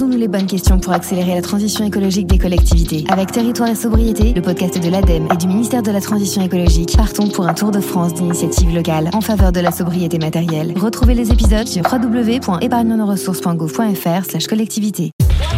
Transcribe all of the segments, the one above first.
Posons-nous les bonnes questions pour accélérer la transition écologique des collectivités. Avec Territoire et Sobriété, le podcast de l'ADEME et du ministère de la Transition écologique, partons pour un tour de France d'initiatives locales en faveur de la sobriété matérielle. Retrouvez les épisodes sur www.épargnenoressources.gouv.fr/collectivité.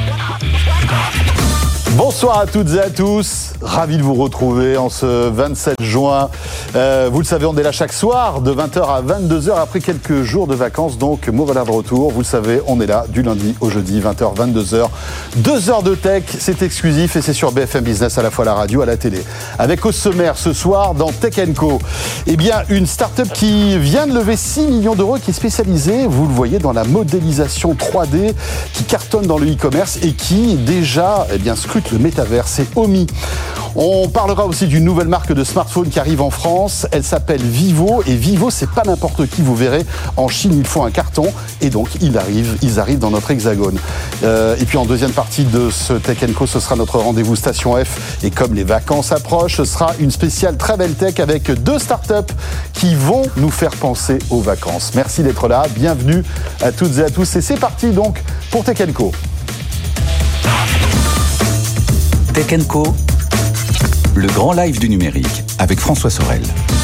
Bonsoir à toutes et à tous, ravi de vous retrouver en ce 27 juin. Vous le savez, on est là chaque soir de 20h à 22h après quelques jours de vacances, donc me voilà de retour. Vous le savez, on est là du lundi au jeudi, 20h, 22h. 2 heures de tech, c'est exclusif et c'est sur BFM Business, à la fois à la radio, à la télé. Avec au sommaire ce soir dans Tech & Co, eh bien, une start-up qui vient de lever 6 millions d'euros, qui est spécialisée, vous le voyez, dans la modélisation 3D, qui cartonne dans le e-commerce et qui déjà, scrute le métavers, c'est Omi. On parlera aussi d'une nouvelle marque de smartphone qui arrive en France. Elle s'appelle Vivo. Et Vivo, c'est pas n'importe qui, vous verrez. En Chine, ils font un carton. Et donc, ils arrivent dans notre hexagone. Et puis, en deuxième partie de ce Tech & Co, ce sera notre rendez-vous Station F. Et comme les vacances approchent, ce sera une spéciale Travel Tech avec 2 startups qui vont nous faire penser aux vacances. Merci d'être là. Bienvenue à toutes et à tous. Et c'est parti donc pour Tech & Co. Tech & Co, le grand live du numérique avec François Sorel.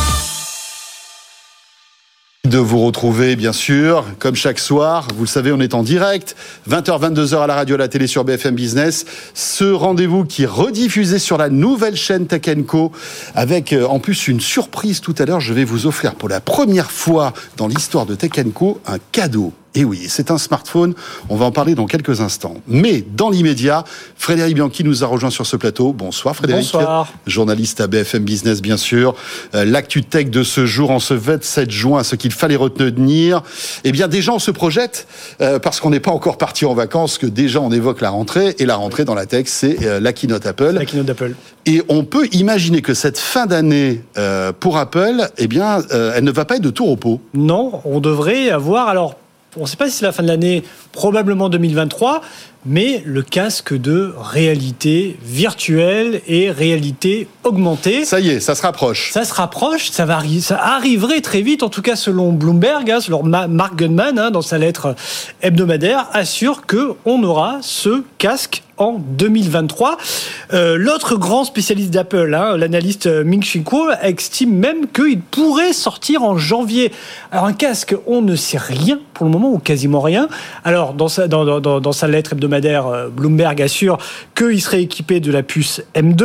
De vous retrouver, bien sûr, comme chaque soir. Vous le savez, on est en direct, 20h, 22h à la radio, à la télé sur BFM Business. Ce rendez-vous qui est rediffusé sur la nouvelle chaîne Tech & Co, avec en plus une surprise tout à l'heure. Je vais vous offrir pour la première fois dans l'histoire de Tech & Co un cadeau. Et oui, c'est un smartphone, on va en parler dans quelques instants. Mais dans l'immédiat, Frédéric Bianchi nous a rejoint sur ce plateau. Bonsoir Frédéric. Bonsoir. Journaliste à BFM Business, bien sûr. L'actu tech de ce jour, en ce 27 juin, ce qu'il fallait retenir. Eh bien, déjà, on se projette, parce qu'on n'est pas encore parti en vacances, que déjà on évoque la rentrée. Et la rentrée dans la tech, c'est la keynote Apple. La keynote d'Apple. Et on peut imaginer que cette fin d'année pour Apple, elle ne va pas être de tout repos. Non, on devrait avoir... Alors, on ne sait pas si c'est la fin de l'année, probablement 2023, mais le casque de réalité virtuelle et réalité augmentée. Ça y est, ça se rapproche. Ça se rapproche, ça arriverait très vite, en tout cas selon Bloomberg, selon Mark Gurman, dans sa lettre hebdomadaire, assure qu'on aura ce casque en 2023. L'autre grand spécialiste d'Apple, l'analyste Ming-Chi Kuo, estime même qu'il pourrait sortir en janvier. Alors un casque, on ne sait rien pour le moment, ou quasiment rien. Alors dans sa lettre hebdomadaire, Bloomberg assure qu'il serait équipé de la puce M2.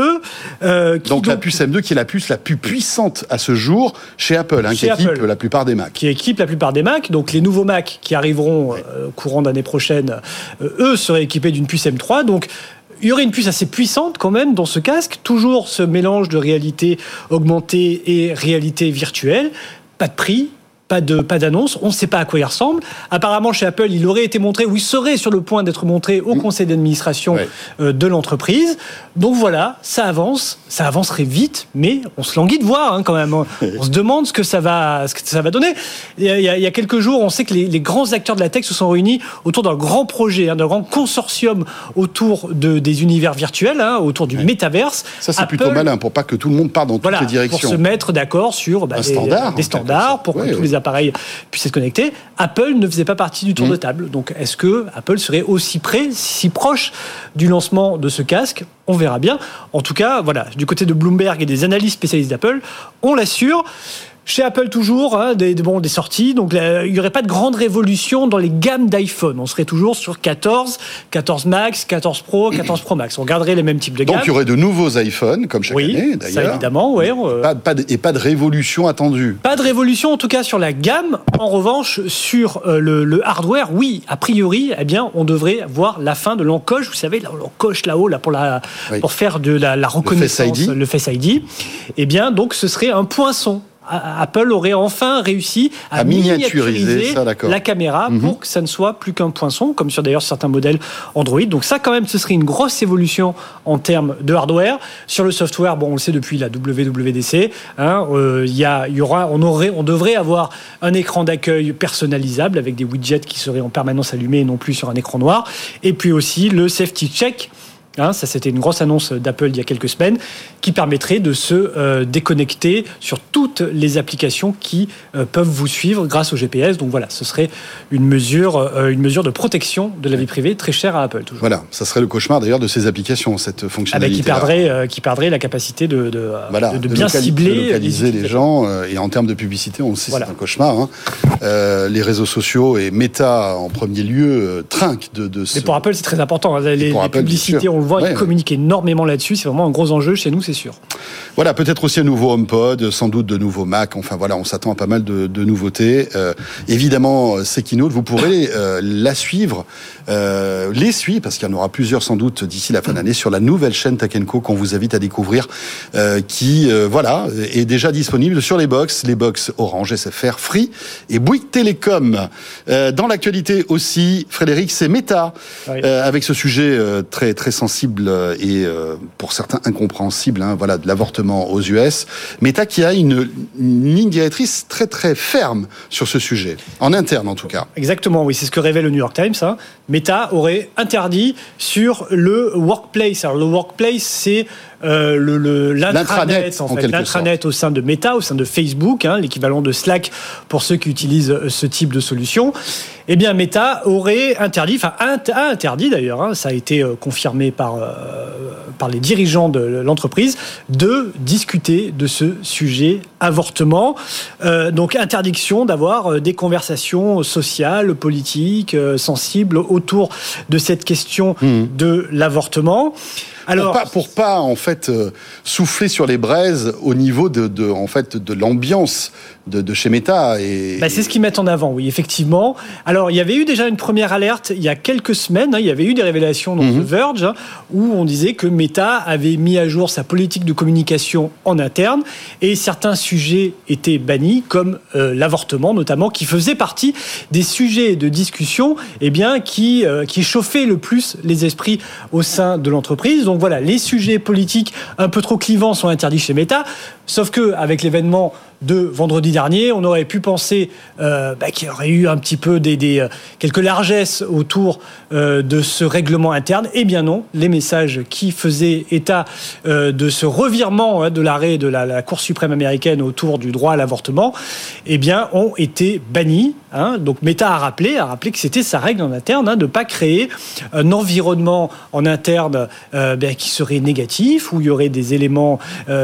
Donc la puce M2 qui est la puce la plus puissante à ce jour chez Apple, qui équipe la plupart des Mac. Qui équipe la plupart des Mac. Donc les nouveaux Mac qui arriveront courant d'année prochaine, eux seraient équipés d'une puce M3. Donc il y aurait une puce assez puissante quand même dans ce casque. Toujours ce mélange de réalité augmentée et réalité virtuelle. Pas de prix. Pas d'annonce, on ne sait pas à quoi il ressemble. Apparemment, chez Apple, il aurait été montré, ou il serait sur le point d'être montré au conseil d'administration de l'entreprise. Donc voilà, ça avancerait vite, mais on se languit de voir quand même. On se demande ce que ça va donner. Il y a quelques jours, on sait que les grands acteurs de la tech se sont réunis autour d'un grand projet, d'un grand consortium autour des univers virtuels, autour du métaverse. Ça, c'est Apple, plutôt malin, pour pas que tout le monde parte dans toutes les directions. Pour se mettre d'accord sur des standards, pour que tous les appareils puissent être connectés. Apple ne faisait pas partie du tour de table. Donc, est-ce que Apple serait aussi près, si proche du lancement de ce casque ? On verra bien. En tout cas, voilà, du côté de Bloomberg et des analystes spécialistes d'Apple, on l'assure. Chez Apple, toujours, des sorties. Donc, il n'y aurait pas de grande révolution dans les gammes d'iPhone. On serait toujours sur 14 Max, 14 Pro, 14 Pro Max. On garderait les mêmes types de gammes. Donc, il y aurait de nouveaux iPhones, comme chaque année, d'ailleurs. Ça, évidemment, oui. Et pas de révolution attendue. Pas de révolution, en tout cas, sur la gamme. En revanche, sur le hardware, oui, a priori, on devrait voir la fin de l'encoche. Vous savez, l'encoche là-haut, pour faire de la reconnaissance, le Face ID. Donc, ce serait un poinçon. Apple aurait enfin réussi à miniaturiser la caméra pour que ça ne soit plus qu'un poinçon, comme sur d'ailleurs certains modèles Android. Donc ça, quand même, ce serait une grosse évolution en termes de hardware. Sur le software, on le sait depuis la WWDC, on devrait avoir un écran d'accueil personnalisable avec des widgets qui seraient en permanence allumés et non plus sur un écran noir. Et puis aussi le safety check. Ça, c'était une grosse annonce d'Apple il y a quelques semaines, qui permettrait de se déconnecter sur toutes les applications qui peuvent vous suivre grâce au GPS. Donc voilà, ce serait une mesure de protection de la vie privée très chère à Apple. Toujours. Voilà, ça serait le cauchemar d'ailleurs de ces applications, cette fonctionnalité. Qui perdrait la capacité de bien cibler, de localiser les gens. Et en termes de publicité, on le sait, c'est un cauchemar. Hein. Les réseaux sociaux et Meta en premier lieu trinquent de ce... Mais pour Apple, c'est très important. Les publicités, on le voit, ils communiquent énormément là-dessus. C'est vraiment un gros enjeu chez nous, c'est sûr. Voilà, peut-être aussi un nouveau HomePod, sans doute de nouveaux Mac. Enfin voilà, on s'attend à pas mal de nouveautés. Évidemment, ces keynotes, vous pourrez les suivre, parce qu'il y en aura plusieurs sans doute d'ici la fin d'année sur la nouvelle chaîne Tech & Co qu'on vous invite à découvrir, qui est déjà disponible sur les box Orange, SFR, Free et Bouygues Télécom. Dans l'actualité aussi, Frédéric, c'est Meta, avec ce sujet très très sensible et pour certains incompréhensible, de l'avortement aux US. Meta qui a une ligne directrice très très ferme sur ce sujet, en interne en tout cas. Exactement, oui, c'est ce que révèle le New York Times. Meta aurait interdit sur le workplace. Alors le workplace, c'est l'intranet, en fait. L'intranet au sein de Meta, au sein de Facebook, l'équivalent de Slack pour ceux qui utilisent ce type de solution. Eh bien, Meta aurait interdit, a interdit d'ailleurs, ça a été confirmé par les dirigeants de l'entreprise, de discuter de ce sujet avortement. Donc, interdiction d'avoir des conversations sociales, politiques, sensibles autour de cette question de l'avortement. Alors, pour pas en fait souffler sur les braises au niveau de l'ambiance de chez Meta c'est ce qu'ils mettent en avant, oui, effectivement. Alors, il y avait eu déjà une première alerte il y a quelques semaines. Il y avait eu des révélations dans The Verge où on disait que Meta avait mis à jour sa politique de communication en interne et certains sujets étaient bannis, comme l'avortement notamment, qui faisait partie des sujets de discussion qui chauffaient le plus les esprits au sein de l'entreprise. Donc voilà, les sujets politiques un peu trop clivants sont interdits chez Meta, sauf que avec l'événement de vendredi dernier, on aurait pu penser qu'il y aurait eu un petit peu quelques largesses autour de ce règlement interne. Eh bien non, les messages qui faisaient état de ce revirement de l'arrêt de la Cour suprême américaine autour du droit à l'avortement, ont été bannis. Donc Meta a rappelé que c'était sa règle en interne, de ne pas créer un environnement en interne qui serait négatif, où il y aurait des éléments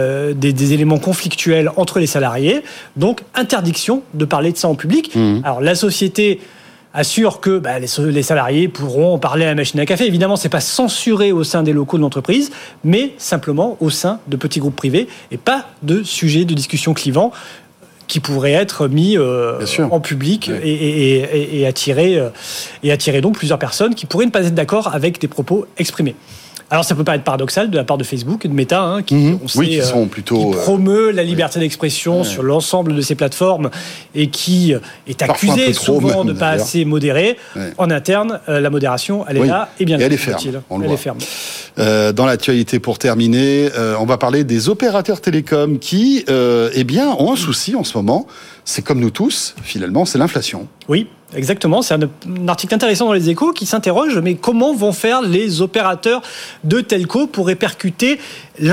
conflictuels entre les salariés. Donc, interdiction de parler de ça en public. Alors, la société assure que les salariés pourront parler à la machine à café. Évidemment, c'est pas censuré au sein des locaux de l'entreprise, mais simplement au sein de petits groupes privés et pas de sujets de discussion clivants qui pourraient être mis en public et attirer donc plusieurs personnes qui pourraient ne pas être d'accord avec des propos exprimés. Alors ça peut paraître paradoxal de la part de Facebook et de Meta, qui promeut la liberté d'expression sur l'ensemble de ces plateformes et qui est accusé souvent de ne pas assez modérer. En interne, la modération, elle est là et bien là. Elle est ferme. Elle est ferme. Dans l'actualité, pour terminer, on va parler des opérateurs télécoms qui, ont un souci en ce moment. C'est comme nous tous, finalement, c'est l'inflation. Oui. Exactement, c'est un article intéressant dans Les Échos qui s'interroge, mais comment vont faire les opérateurs de telco pour répercuter l'inflation ?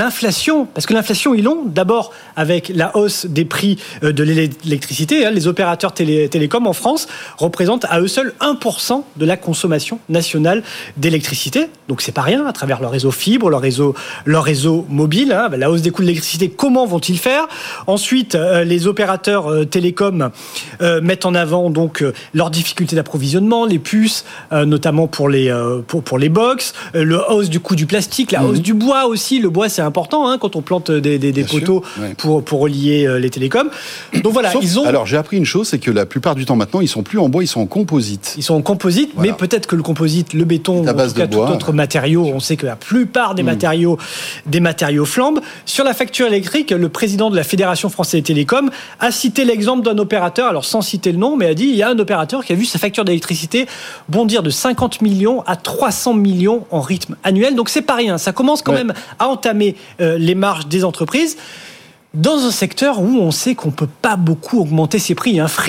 Parce que l'inflation, ils l'ont d'abord avec la hausse des prix de l'électricité. Les opérateurs télécoms en France représentent à eux seuls 1% de la consommation nationale d'électricité. Donc c'est pas rien, à travers leur réseau fibre, leur réseau mobile. La hausse des coûts de l'électricité, comment vont-ils faire ? Ensuite, les opérateurs télécoms mettent en avant donc leurs difficultés d'approvisionnement, les puces, notamment pour les box, la hausse du coût du plastique, la hausse du bois aussi. Le bois, c'est important quand on plante des poteaux pour relier les télécoms. Donc voilà, Alors j'ai appris une chose, c'est que la plupart du temps maintenant, ils sont plus en bois, ils sont en composite. Ils sont en composite, mais peut-être que le composite, le béton, ou en tout cas tout autre matériau, on sait que la plupart des matériaux flambent. Sur la facture électrique, le président de la Fédération française des télécoms a cité l'exemple d'un opérateur, alors sans citer le nom, mais a dit il y a un opérateur qui a vu sa facture d'électricité bondir de 50 millions à 300 millions en rythme annuel. Donc c'est pas rien, ça commence quand même à entamer les marges des entreprises dans un secteur où on sait qu'on peut pas beaucoup augmenter ses prix. Free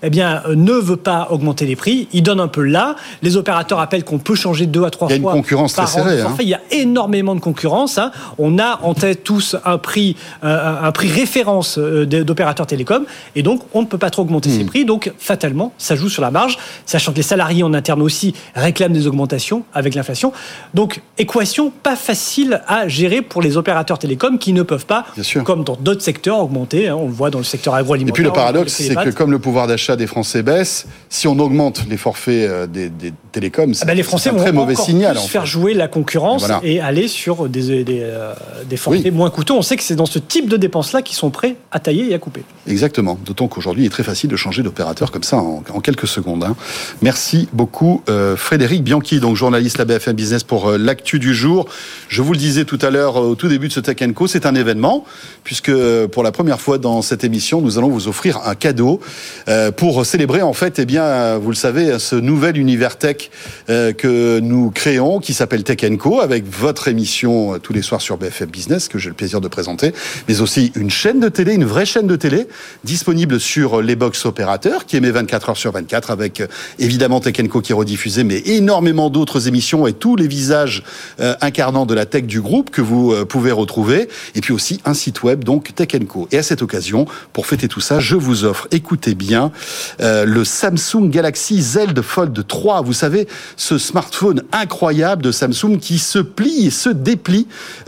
ne veut pas augmenter les prix. Il donne un peu là. Les opérateurs appellent qu'on peut changer 2 à 3 fois. Il y a une concurrence très serrée. Il y a énormément de concurrence. On a en tête tous un prix référence d'opérateurs télécoms, et donc on ne peut pas trop augmenter ces prix. Donc fatalement, ça joue sur la marge, sachant que les salariés en interne aussi réclament des augmentations avec l'inflation. Donc équation pas facile à gérer pour les opérateurs télécoms qui ne peuvent pas, comme dans d'autres secteurs, augmenter. On le voit dans le secteur agroalimentaire. Et puis le paradoxe, c'est que comme le pouvoir d'achat des Français baisse, si on augmente les forfaits des télécoms, c'est les Français un très mauvais signal. Vont faire jouer la concurrence et aller sur des forfaits moins coûteux. On sait que c'est dans ce type de dépenses-là qu'ils sont prêts à tailler et à couper. Exactement. D'autant qu'aujourd'hui, il est très facile de changer d'opérateur comme ça en quelques secondes. Merci beaucoup, Frédéric Bianchi, donc journaliste à BFM Business pour l'actu du jour. Je vous le disais tout à l'heure, au tout début de ce Tech & Co, c'est un événement, puisque pour la première fois dans cette émission, nous allons vous offrir un cadeau pour célébrer, en fait, vous le savez, ce nouvel univers tech que nous créons, qui s'appelle Tech & Co, avec votre émission tous les soirs sur BFM Business, que j'ai le plaisir de présenter, mais aussi une chaîne de télé, une vraie chaîne de télé, disponible sur les box opérateurs, qui émet 24 heures sur 24, avec évidemment Tech & Co qui est rediffusé, mais énormément d'autres émissions et tous les visages incarnants de la tech du groupe que vous pouvez retrouver, et puis aussi un site web, donc Tech & Co. Et à cette occasion, pour fêter tout ça, je vous offre, écoutez bien, le Samsung Galaxy Z Fold 3. Vous savez, ce smartphone incroyable de Samsung qui se plie et se déplie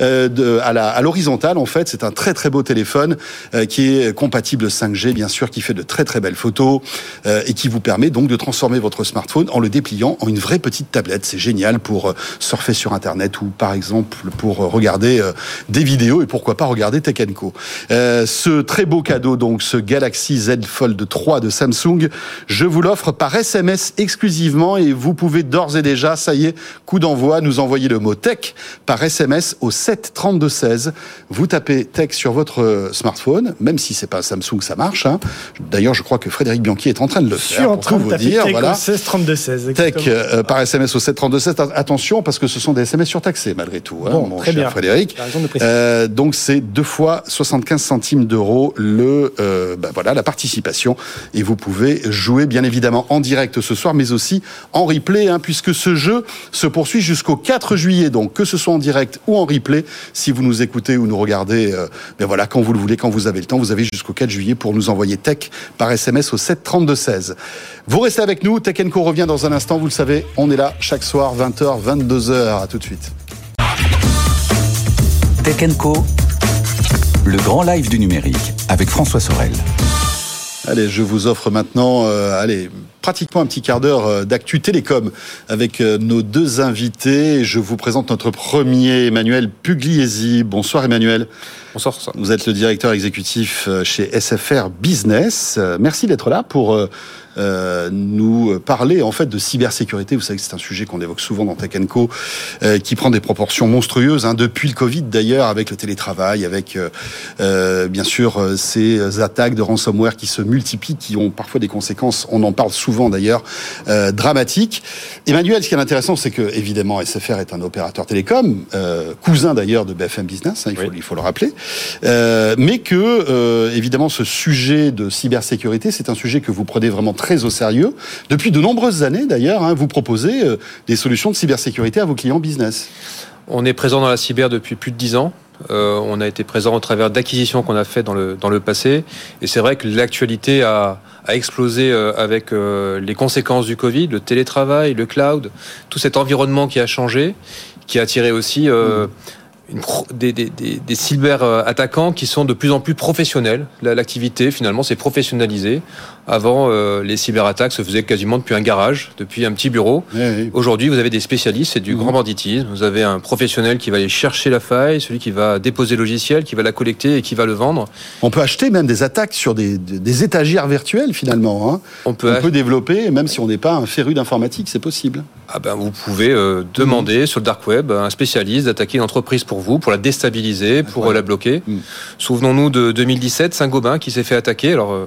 à l'horizontale. En fait, c'est un très très beau téléphone qui est compatible 5G, bien sûr, qui fait de très très belles photos et qui vous permet donc de transformer votre smartphone en le dépliant en une vraie petite tablette. C'est génial pour surfer sur Internet ou par exemple pour regarder des vidéos et pourquoi pas regarder Tech & Co. Ce très beau cadeau, donc ce Galaxy Z Fold 3 de Samsung, je vous l'offre par SMS exclusivement et vous pouvez d'ores et déjà, ça y est, coup d'envoi, nous envoyer le mot tech par SMS au 7 32 16. Vous tapez tech sur votre smartphone, même si c'est pas Samsung, ça marche. D'ailleurs, je crois que Frédéric Bianchi est en train de le faire. Je suis en train de taper dire, tech au 16 32 16. Tech par SMS au 7 32 16. Attention, parce que ce sont des SMS surtaxés malgré tout. Mon très cher bien. Frédéric. Donc c'est 2 fois 75 centimes d'euros la participation. Et vous pouvez jouer bien évidemment en direct ce soir, mais aussi en replay, puisque ce jeu se poursuit jusqu'au 4 juillet. Donc que ce soit en direct ou en replay, si vous nous écoutez ou nous regardez, quand vous le voulez, quand vous avez le temps, vous avez jusqu'au 4 juillet pour nous envoyer tech par SMS au 7 32 16. Vous restez avec nous, Tech & Co revient dans un instant, vous le savez, on est là chaque soir, 20h, 22h, à tout de suite. Tech & Co, le grand live du numérique, avec François Sorel. Allez, je vous offre maintenant, pratiquement un petit quart d'heure d'actu télécom avec nos 2 invités. Je vous présente notre premier, Emmanuel Pugliesi. Bonsoir Emmanuel. Bonsoir. Vous êtes le directeur exécutif chez SFR Business. Merci d'être là pour nous parler en fait de cybersécurité. Vous savez que c'est un sujet qu'on évoque souvent dans Tech & Co, qui prend des proportions monstrueuses depuis le Covid d'ailleurs, avec le télétravail, avec bien sûr ces attaques de ransomware qui se multiplient, qui ont parfois des conséquences, on en parle souvent d'ailleurs, dramatiques. Emmanuel, ce qui est intéressant, c'est que évidemment SFR est un opérateur télécom, cousin d'ailleurs de BFM Business, il faut le rappeler, mais que évidemment ce sujet de cybersécurité, c'est un sujet que vous prenez vraiment très au sérieux. Depuis de nombreuses années, d'ailleurs, vous proposez des solutions de cybersécurité à vos clients business. On est présent dans la cyber depuis plus de 10 ans. On a été présent au travers d'acquisitions qu'on a fait dans le passé. Et c'est vrai que l'actualité a explosé avec les conséquences du Covid, le télétravail, le cloud, tout cet environnement qui a changé, qui a attiré aussi des cyber-attaquants qui sont de plus en plus professionnels. L'activité, finalement, s'est professionnalisée. Avant, les cyberattaques se faisaient quasiment depuis un garage, depuis un petit bureau. Oui. Aujourd'hui, vous avez des spécialistes, c'est du grand banditisme. Vous avez un professionnel qui va aller chercher la faille, celui qui va déposer le logiciel, qui va la collecter et qui va le vendre. On peut acheter même des attaques sur des étagères virtuelles, finalement. On peut développer, même si on n'est pas un féru d'informatique, c'est possible. Vous pouvez demander sur le dark web à un spécialiste d'attaquer une entreprise pour vous, pour la déstabiliser, pour la bloquer. Souvenons-nous de 2017, Saint-Gobain qui s'est fait attaquer. Alors,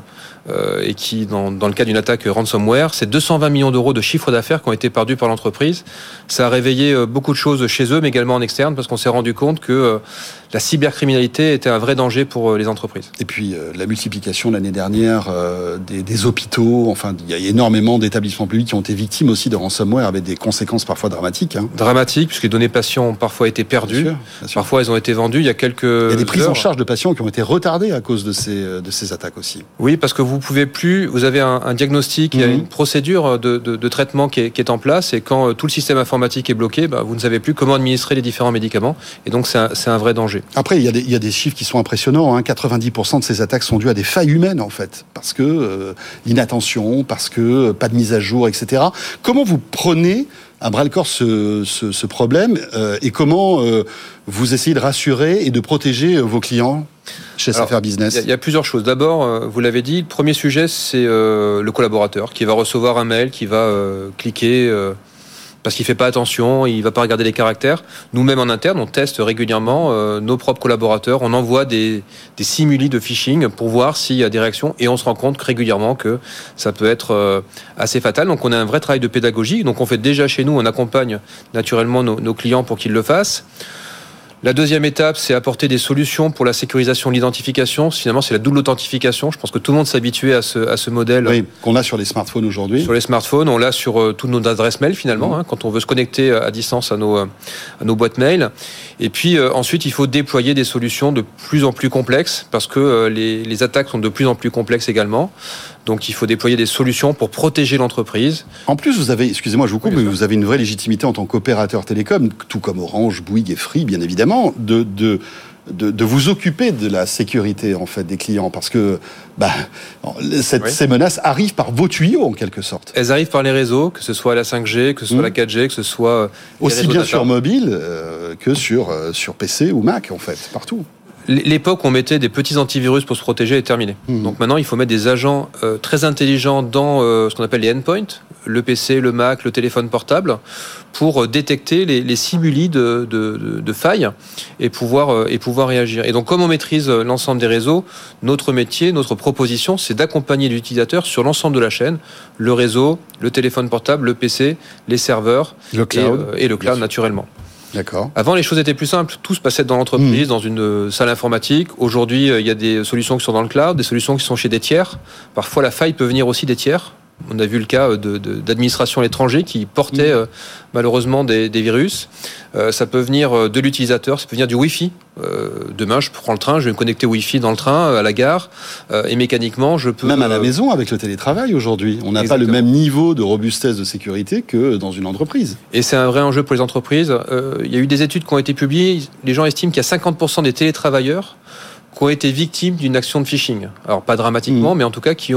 et qui, dans le cas d'une attaque ransomware, c'est 220 millions d'euros de chiffre d'affaires qui ont été perdus par l'entreprise. Ça a réveillé beaucoup de choses chez eux, mais également en externe, parce qu'on s'est rendu compte que la cybercriminalité était un vrai danger pour les entreprises. Et puis la multiplication l'année dernière des hôpitaux, enfin il y a énormément d'établissements publics qui ont été victimes aussi de ransomware avec des conséquences parfois dramatiques. Dramatiques, puisque les données patients ont parfois été perdues, bien sûr. Parfois elles ont été vendues. Il y a des prises en charge de patients qui ont été retardées à cause de ces attaques aussi. Oui, parce que vous avez un diagnostic, il y a une procédure de traitement qui est en place, et quand tout le système informatique est bloqué, vous ne savez plus comment administrer les différents médicaments, et donc c'est un vrai danger. Après, il y a des chiffres qui sont impressionnants. 90% de ces attaques sont dues à des failles humaines, en fait, parce que l'inattention, parce que pas de mise à jour, etc. Comment vous prenez à bras-le-corps ce problème et comment vous essayez de rassurer et de protéger vos clients chez SFR Business? Il y a plusieurs choses. D'abord, vous l'avez dit, le premier sujet, c'est le collaborateur qui va recevoir un mail, qui va cliquer parce qu'il ne fait pas attention, il ne va pas regarder les caractères. Nous-mêmes en interne, on teste régulièrement nos propres collaborateurs, on envoie des simuli de phishing pour voir s'il y a des réactions, et on se rend compte régulièrement que ça peut être assez fatal. Donc on a un vrai travail de pédagogie. Donc on fait déjà chez nous, on accompagne naturellement nos clients pour qu'ils le fassent. La deuxième étape, c'est apporter des solutions pour la sécurisation de l'identification. Finalement, c'est la double authentification. Je pense que tout le monde s'est habitué à ce modèle. Oui, qu'on a sur les smartphones aujourd'hui. Sur les smartphones, on l'a sur toutes nos adresses mail finalement, quand on veut se connecter à distance à nos boîtes mail. Et puis ensuite, il faut déployer des solutions de plus en plus complexes, parce que les attaques sont de plus en plus complexes également. Donc il faut déployer des solutions pour protéger l'entreprise. En plus, vous avez, excusez-moi, je vous coupe, mais vous avez une vraie légitimité en tant qu'opérateur télécom, tout comme Orange, Bouygues et Free, bien évidemment, de vous occuper de la sécurité en fait des clients, parce que ces menaces arrivent par vos tuyaux en quelque sorte. Elles arrivent par les réseaux, que ce soit la 5G, que ce soit la 4G, que ce soit aussi bien sur mobile que sur PC ou Mac en fait, partout. L'époque où on mettait des petits antivirus pour se protéger est terminée. Donc maintenant, il faut mettre des agents très intelligents dans ce qu'on appelle les endpoints, le PC, le Mac, le téléphone portable, pour détecter les simuli de failles et pouvoir réagir. Et donc, comme on maîtrise l'ensemble des réseaux, notre métier, notre proposition, c'est d'accompagner l'utilisateur sur l'ensemble de la chaîne, le réseau, le téléphone portable, le PC, les serveurs, le cloud, et le cloud naturellement. D'accord. Avant, les choses étaient plus simples. Tout se passait dans l'entreprise, dans une salle informatique. Aujourd'hui, il y a des solutions qui sont dans le cloud, des solutions qui sont chez des tiers. Parfois, la faille peut venir aussi des tiers. On a vu le cas d'administrations à l'étranger qui portaient malheureusement des virus. Ça peut venir de l'utilisateur, ça peut venir du Wi-Fi. Demain, je prends le train, je vais me connecter au Wi-Fi dans le train, à la gare, et mécaniquement, je peux... Même à la maison, avec le télétravail aujourd'hui, on n'a pas le même niveau de robustesse de sécurité que dans une entreprise. Et c'est un vrai enjeu pour les entreprises. Il y a eu des études qui ont été publiées. Les gens estiment qu'il y a 50% des télétravailleurs qui ont été victimes d'une action de phishing. Alors, pas dramatiquement, mais en tout cas qui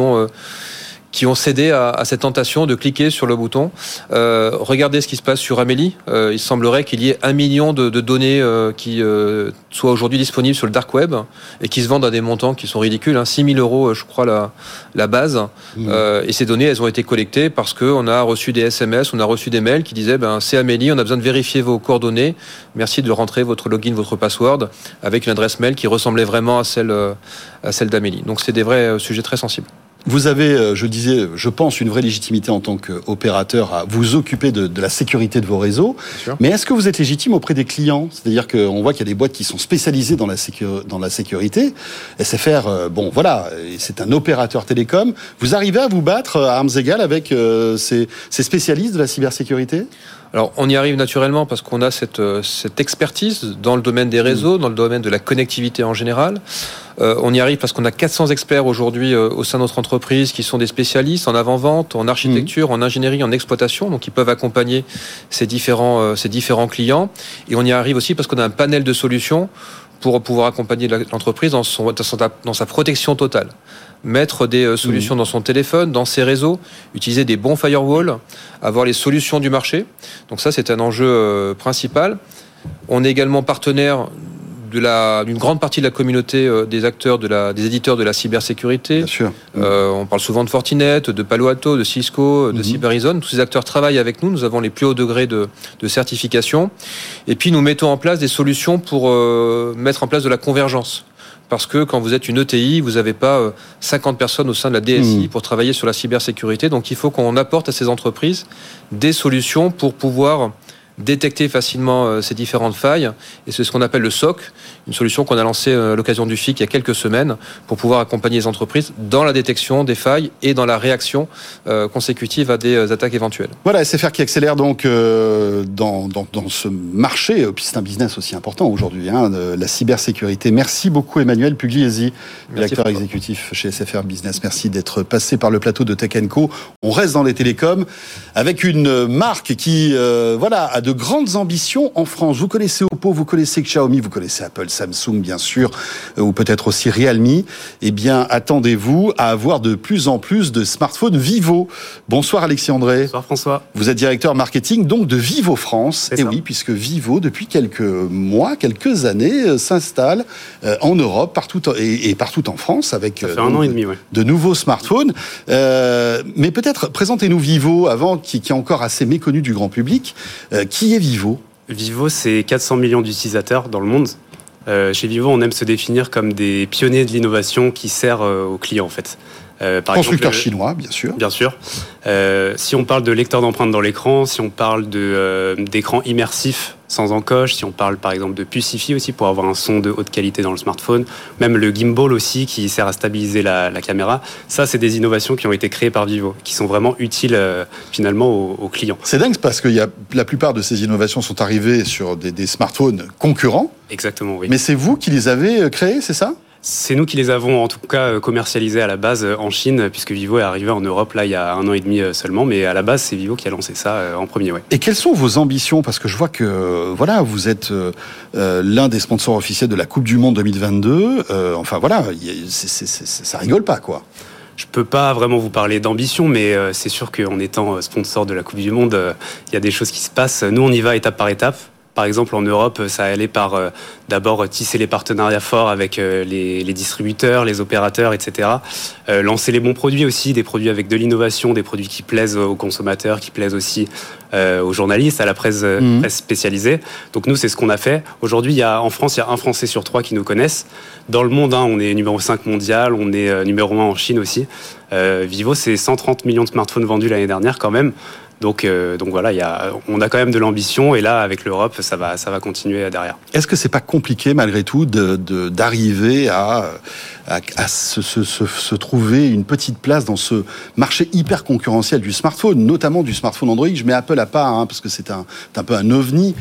ont cédé à cette tentation de cliquer sur le bouton. Regardez ce qui se passe sur Amélie. Il semblerait qu'il y ait 1 million de données qui soient aujourd'hui disponibles sur le dark web et qui se vendent à des montants qui sont ridicules. 6 000 euros, je crois, la base. Et ces données, elles ont été collectées parce qu'on a reçu des SMS, on a reçu des mails qui disaient c'est Amélie, on a besoin de vérifier vos coordonnées. Merci de rentrer votre login, votre password avec une adresse mail qui ressemblait vraiment à celle d'Amélie. Donc c'est des vrais sujets très sensibles. Vous avez, je disais, je pense, une vraie légitimité en tant qu'opérateur à vous occuper de la sécurité de vos réseaux. Mais est-ce que vous êtes légitime auprès des clients? C'est-à-dire qu'on voit qu'il y a des boîtes qui sont spécialisées dans la sécurité. SFR, c'est un opérateur télécom. Vous arrivez à vous battre à armes égales avec ces spécialistes de la cybersécurité? Alors, on y arrive naturellement parce qu'on a cette expertise dans le domaine des réseaux, dans le domaine de la connectivité en général. On y arrive parce qu'on a 400 experts aujourd'hui au sein de notre entreprise qui sont des spécialistes en avant-vente, en architecture, en ingénierie, en exploitation, donc ils peuvent accompagner ces différents clients. Et on y arrive aussi parce qu'on a un panel de solutions pour pouvoir accompagner l'entreprise dans sa protection totale. Mettre des solutions dans son téléphone, dans ses réseaux, utiliser des bons firewalls, avoir les solutions du marché. Donc ça, c'est un enjeu principal. On est également partenaire d'une grande partie de la communauté des acteurs, des éditeurs de la cybersécurité. Bien sûr. On parle souvent de Fortinet, de Palo Alto, de Cisco, de Cyberizon. Tous ces acteurs travaillent avec nous. Nous avons les plus hauts degrés de certification. Et puis, nous mettons en place des solutions pour mettre en place de la convergence, parce que quand vous êtes une ETI, vous n'avez pas 50 personnes au sein de la DSI pour travailler sur la cybersécurité. Donc il faut qu'on apporte à ces entreprises des solutions pour pouvoir détecter facilement ces différentes failles. Et c'est ce qu'on appelle le SOC, une solution qu'on a lancée à l'occasion du FIC il y a quelques semaines pour pouvoir accompagner les entreprises dans la détection des failles et dans la réaction consécutive à des attaques éventuelles. Voilà, SFR qui accélère donc dans ce marché, puis c'est un business aussi important aujourd'hui, la cybersécurité. Merci beaucoup Emmanuel Pugliesi, directeur exécutif chez SFR Business. Merci d'être passé par le plateau de Tech & Co. On reste dans les télécoms avec une marque qui a de grandes ambitions en France. Vous connaissez Oppo, vous connaissez Xiaomi, vous connaissez Apple, Samsung bien sûr, ou peut-être aussi Realme. Eh bien, attendez-vous à avoir de plus en plus de smartphones Vivo. Bonsoir Alexis André. Bonsoir François. Vous êtes directeur marketing donc de Vivo France. Et oui, puisque Vivo, depuis quelques mois, quelques années, s'installe en Europe, partout en France, avec ça fait 1 an et demi, de nouveaux smartphones. Mais peut-être, présentez-nous Vivo, avant, qui est encore assez méconnu du grand public. Qui est Vivo ? Vivo, c'est 400 millions d'utilisateurs dans le monde. Chez Vivo, on aime se définir comme des pionniers de l'innovation qui sert aux clients, en fait. Constructeur chinois, bien sûr. Bien sûr. Si on parle de lecteur d'empreintes dans l'écran, si on parle d'écran immersif sans encoche, si on parle par exemple de puce Hi-Fi aussi pour avoir un son de haute qualité dans le smartphone, même le gimbal aussi qui sert à stabiliser la caméra, ça c'est des innovations qui ont été créées par Vivo, qui sont vraiment utiles finalement aux clients. C'est dingue parce que la plupart de ces innovations sont arrivées sur des smartphones concurrents. Exactement, oui. Mais c'est vous qui les avez créés, c'est ça ? C'est nous qui les avons en tout cas commercialisés à la base en Chine, puisque Vivo est arrivé en Europe là il y a 1 an et demi seulement, mais à la base c'est Vivo qui a lancé ça en premier. Ouais. Et quelles sont vos ambitions ? Parce que je vois que vous êtes l'un des sponsors officiels de la Coupe du Monde 2022. Ça rigole pas quoi. Je peux pas vraiment vous parler d'ambition, mais c'est sûr qu'en étant sponsor de la Coupe du Monde, il y a des choses qui se passent. Nous on y va étape par étape. Par exemple, en Europe, ça allait par d'abord tisser les partenariats forts avec les distributeurs, les opérateurs, etc. Lancer les bons produits aussi, des produits avec de l'innovation, des produits qui plaisent aux consommateurs, qui plaisent aussi aux journalistes, à la presse spécialisée. Donc nous, c'est ce qu'on a fait. Aujourd'hui, en France, il y a 1 Français sur 3 qui nous connaissent. Dans le monde, on est numéro 5 mondial, on est numéro 1 en Chine aussi. Vivo, c'est 130 millions de smartphones vendus l'année dernière quand même. Donc voilà, on a quand même de l'ambition et là avec l'Europe, ça va continuer derrière. Est-ce que c'est pas compliqué malgré tout d'arriver à se trouver une petite place dans ce marché hyper concurrentiel du smartphone, notamment du smartphone Android? Je mets Apple à part parce que c'est un peu un ovni.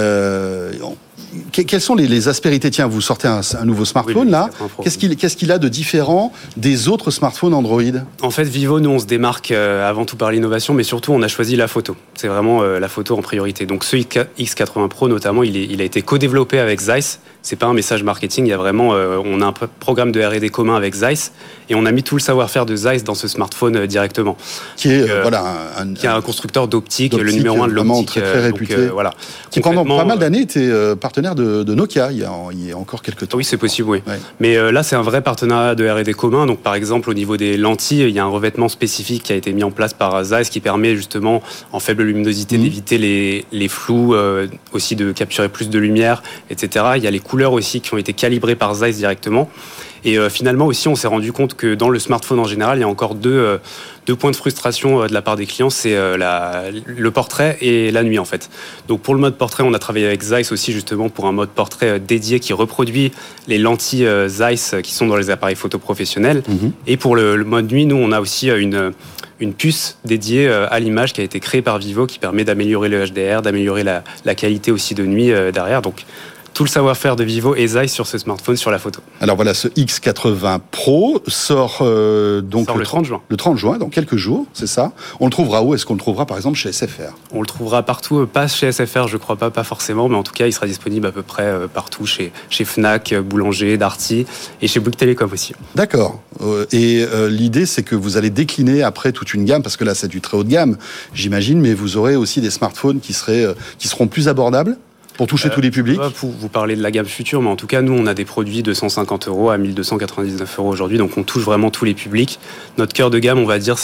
Quelles sont les aspérités? Tiens, vous sortez un nouveau smartphone là. Qu'est-ce qu'il a de différent des autres smartphones Android? En fait, Vivo, nous, on se démarque avant tout par l'innovation, mais surtout, on a choisi la photo. C'est vraiment la photo en priorité. Donc, ce X80 Pro, notamment, il a été co-développé avec Zeiss. C'est pas un message marketing. Il y a vraiment, on a un programme de R&D commun avec Zeiss et on a mis tout le savoir-faire de Zeiss dans ce smartphone directement. Qui est qui est un constructeur d'optique, le numéro 1 de l'optique, très réputé. Voilà. Qui pendant pas mal d'années était partenaire de Nokia. Il y a encore quelques temps. Oui, c'est possible. Oui. Ouais. Mais là, c'est un vrai partenariat de R&D commun. Donc, par exemple, au niveau des lentilles, il y a un revêtement spécifique qui a été mis en place par Zeiss qui permet justement, en faible luminosité, d'éviter les flous, aussi de capturer plus de lumière, etc. Il y a les couleurs aussi qui ont été calibrées par Zeiss directement. Et finalement aussi, on s'est rendu compte que dans le smartphone en général, il y a encore deux points de frustration de la part des clients, c'est le portrait et la nuit en fait. Donc pour le mode portrait, on a travaillé avec Zeiss aussi justement pour un mode portrait dédié qui reproduit les lentilles Zeiss qui sont dans les appareils photo professionnels. Et pour le mode nuit, nous on a aussi une puce dédiée à l'image qui a été créée par Vivo qui permet d'améliorer le HDR, d'améliorer la qualité aussi de nuit derrière. Donc tout le savoir-faire de Vivo et Zeiss sur ce smartphone, sur la photo. Alors voilà, ce X80 Pro sort donc le 30 juin. Le 30 juin, dans quelques jours, c'est ça. On le trouvera où? Est-ce qu'on le trouvera par exemple chez SFR? On le trouvera partout, pas chez SFR, je crois pas forcément, mais en tout cas, il sera disponible à peu près partout, chez Fnac, Boulanger, Darty et chez Bouygues Télécom aussi. D'accord. Et l'idée, c'est que vous allez décliner après toute une gamme, parce que là, c'est du très haut de gamme, j'imagine, mais vous aurez aussi des smartphones qui seront plus abordables pour toucher tous les publics. Vous parlez de la gamme future, mais en tout cas, nous, on a des produits de 150 € à 1299 € aujourd'hui, donc on touche vraiment tous les publics. Notre cœur de gamme, on va dire, c'est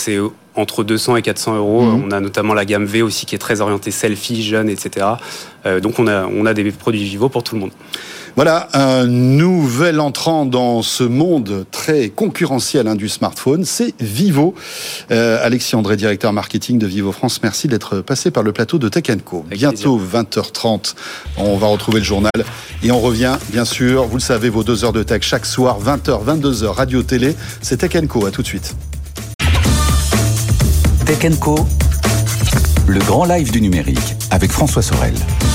entre 200 et 400 euros. On a notamment la gamme V aussi qui est très orientée selfie, jeune, etc. Donc on a des produits Vivo pour tout le monde. Voilà, un nouvel entrant dans ce monde très concurrentiel du smartphone, c'est Vivo. Alexis André, directeur marketing de Vivo France, merci d'être passé par le plateau de Tech & Co. Bientôt 20h30, on va retrouver le journal et on revient, bien sûr, vous le savez, vos 2 heures de tech chaque soir, 20h, 22h, radio-télé, c'est Tech & Co, à tout de suite. Tech & Co, le grand live du numérique avec François Sorel.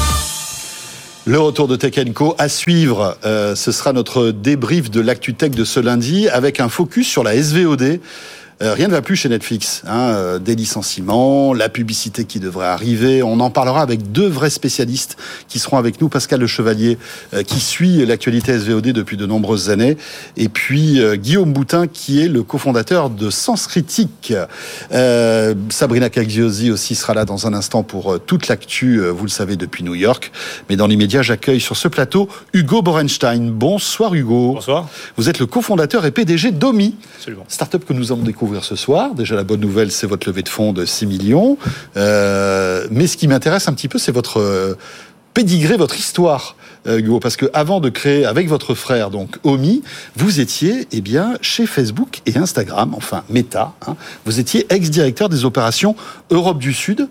Le retour de Tech & Co à suivre, ce sera notre débrief de l'actu tech de ce lundi avec un focus sur la SVOD. Rien ne va plus chez Netflix, des licenciements, la publicité qui devrait arriver. On en parlera avec 2 vrais spécialistes qui seront avec nous. Pascal Le Chevalier, qui suit l'actualité SVOD depuis de nombreuses années. Et puis Guillaume Boutin, qui est le cofondateur de Sens Critique. Sabrina Cagliosi aussi sera là dans un instant pour toute l'actu, vous le savez, depuis New York. Mais dans l'immédiat, j'accueille sur ce plateau Hugo Borenstein. Bonsoir Hugo. Bonsoir. Vous êtes le cofondateur et PDG d'Omi. Absolument. Start-up que nous allons découvrir ce soir. Déjà, la bonne nouvelle, c'est votre levée de fonds de 6 millions. Mais ce qui m'intéresse un petit peu, c'est votre pédigré, votre histoire, Hugo, parce que avant de créer avec votre frère, donc Omi, vous étiez, chez Facebook et Instagram, enfin Meta. Vous étiez ex-directeur des opérations Europe du Sud.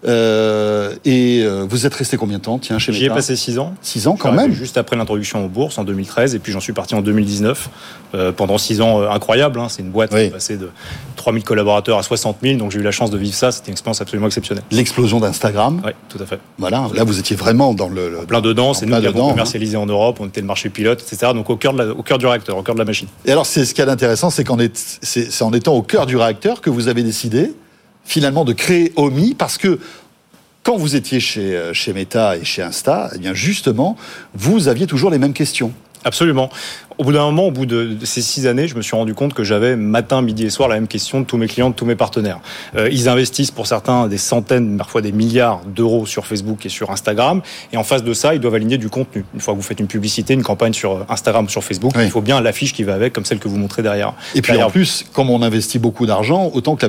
Et vous êtes resté combien de temps, chez Meta ? J'y ai passé 6 ans. 6 ans quand même. Juste après l'introduction en bourse en 2013, et puis j'en suis parti en 2019. Pendant 6 ans incroyable, c'est une boîte qui est passée de 3000 collaborateurs à 60 000, donc j'ai eu la chance de vivre ça, c'était une expérience absolument exceptionnelle. L'explosion d'Instagram. Oui, tout à fait. Voilà, là vous étiez vraiment dans plein dedans, c'est nous qui avons commercialisé en Europe, on était le marché pilote, etc. Donc au cœur du réacteur, au cœur de la machine. Et alors c'est ce qui est intéressant, c'est c'est en étant au cœur du réacteur que vous avez décidé finalement de créer Omi, parce que quand vous étiez chez Meta et chez Insta, justement, vous aviez toujours les mêmes questions. Absolument. Au bout d'un moment, au bout de ces 6 années, je me suis rendu compte que j'avais matin, midi et soir la même question de tous mes clients, de tous mes partenaires. Ils investissent pour certains des centaines, parfois des milliards d'euros sur Facebook et sur Instagram. Et en face de ça, ils doivent aligner du contenu. Une fois que vous faites une publicité, une campagne sur Instagram ou sur Facebook, il faut bien l'affiche qui va avec, comme celle que vous montrez derrière. Et puis en plus, comme on investit beaucoup d'argent,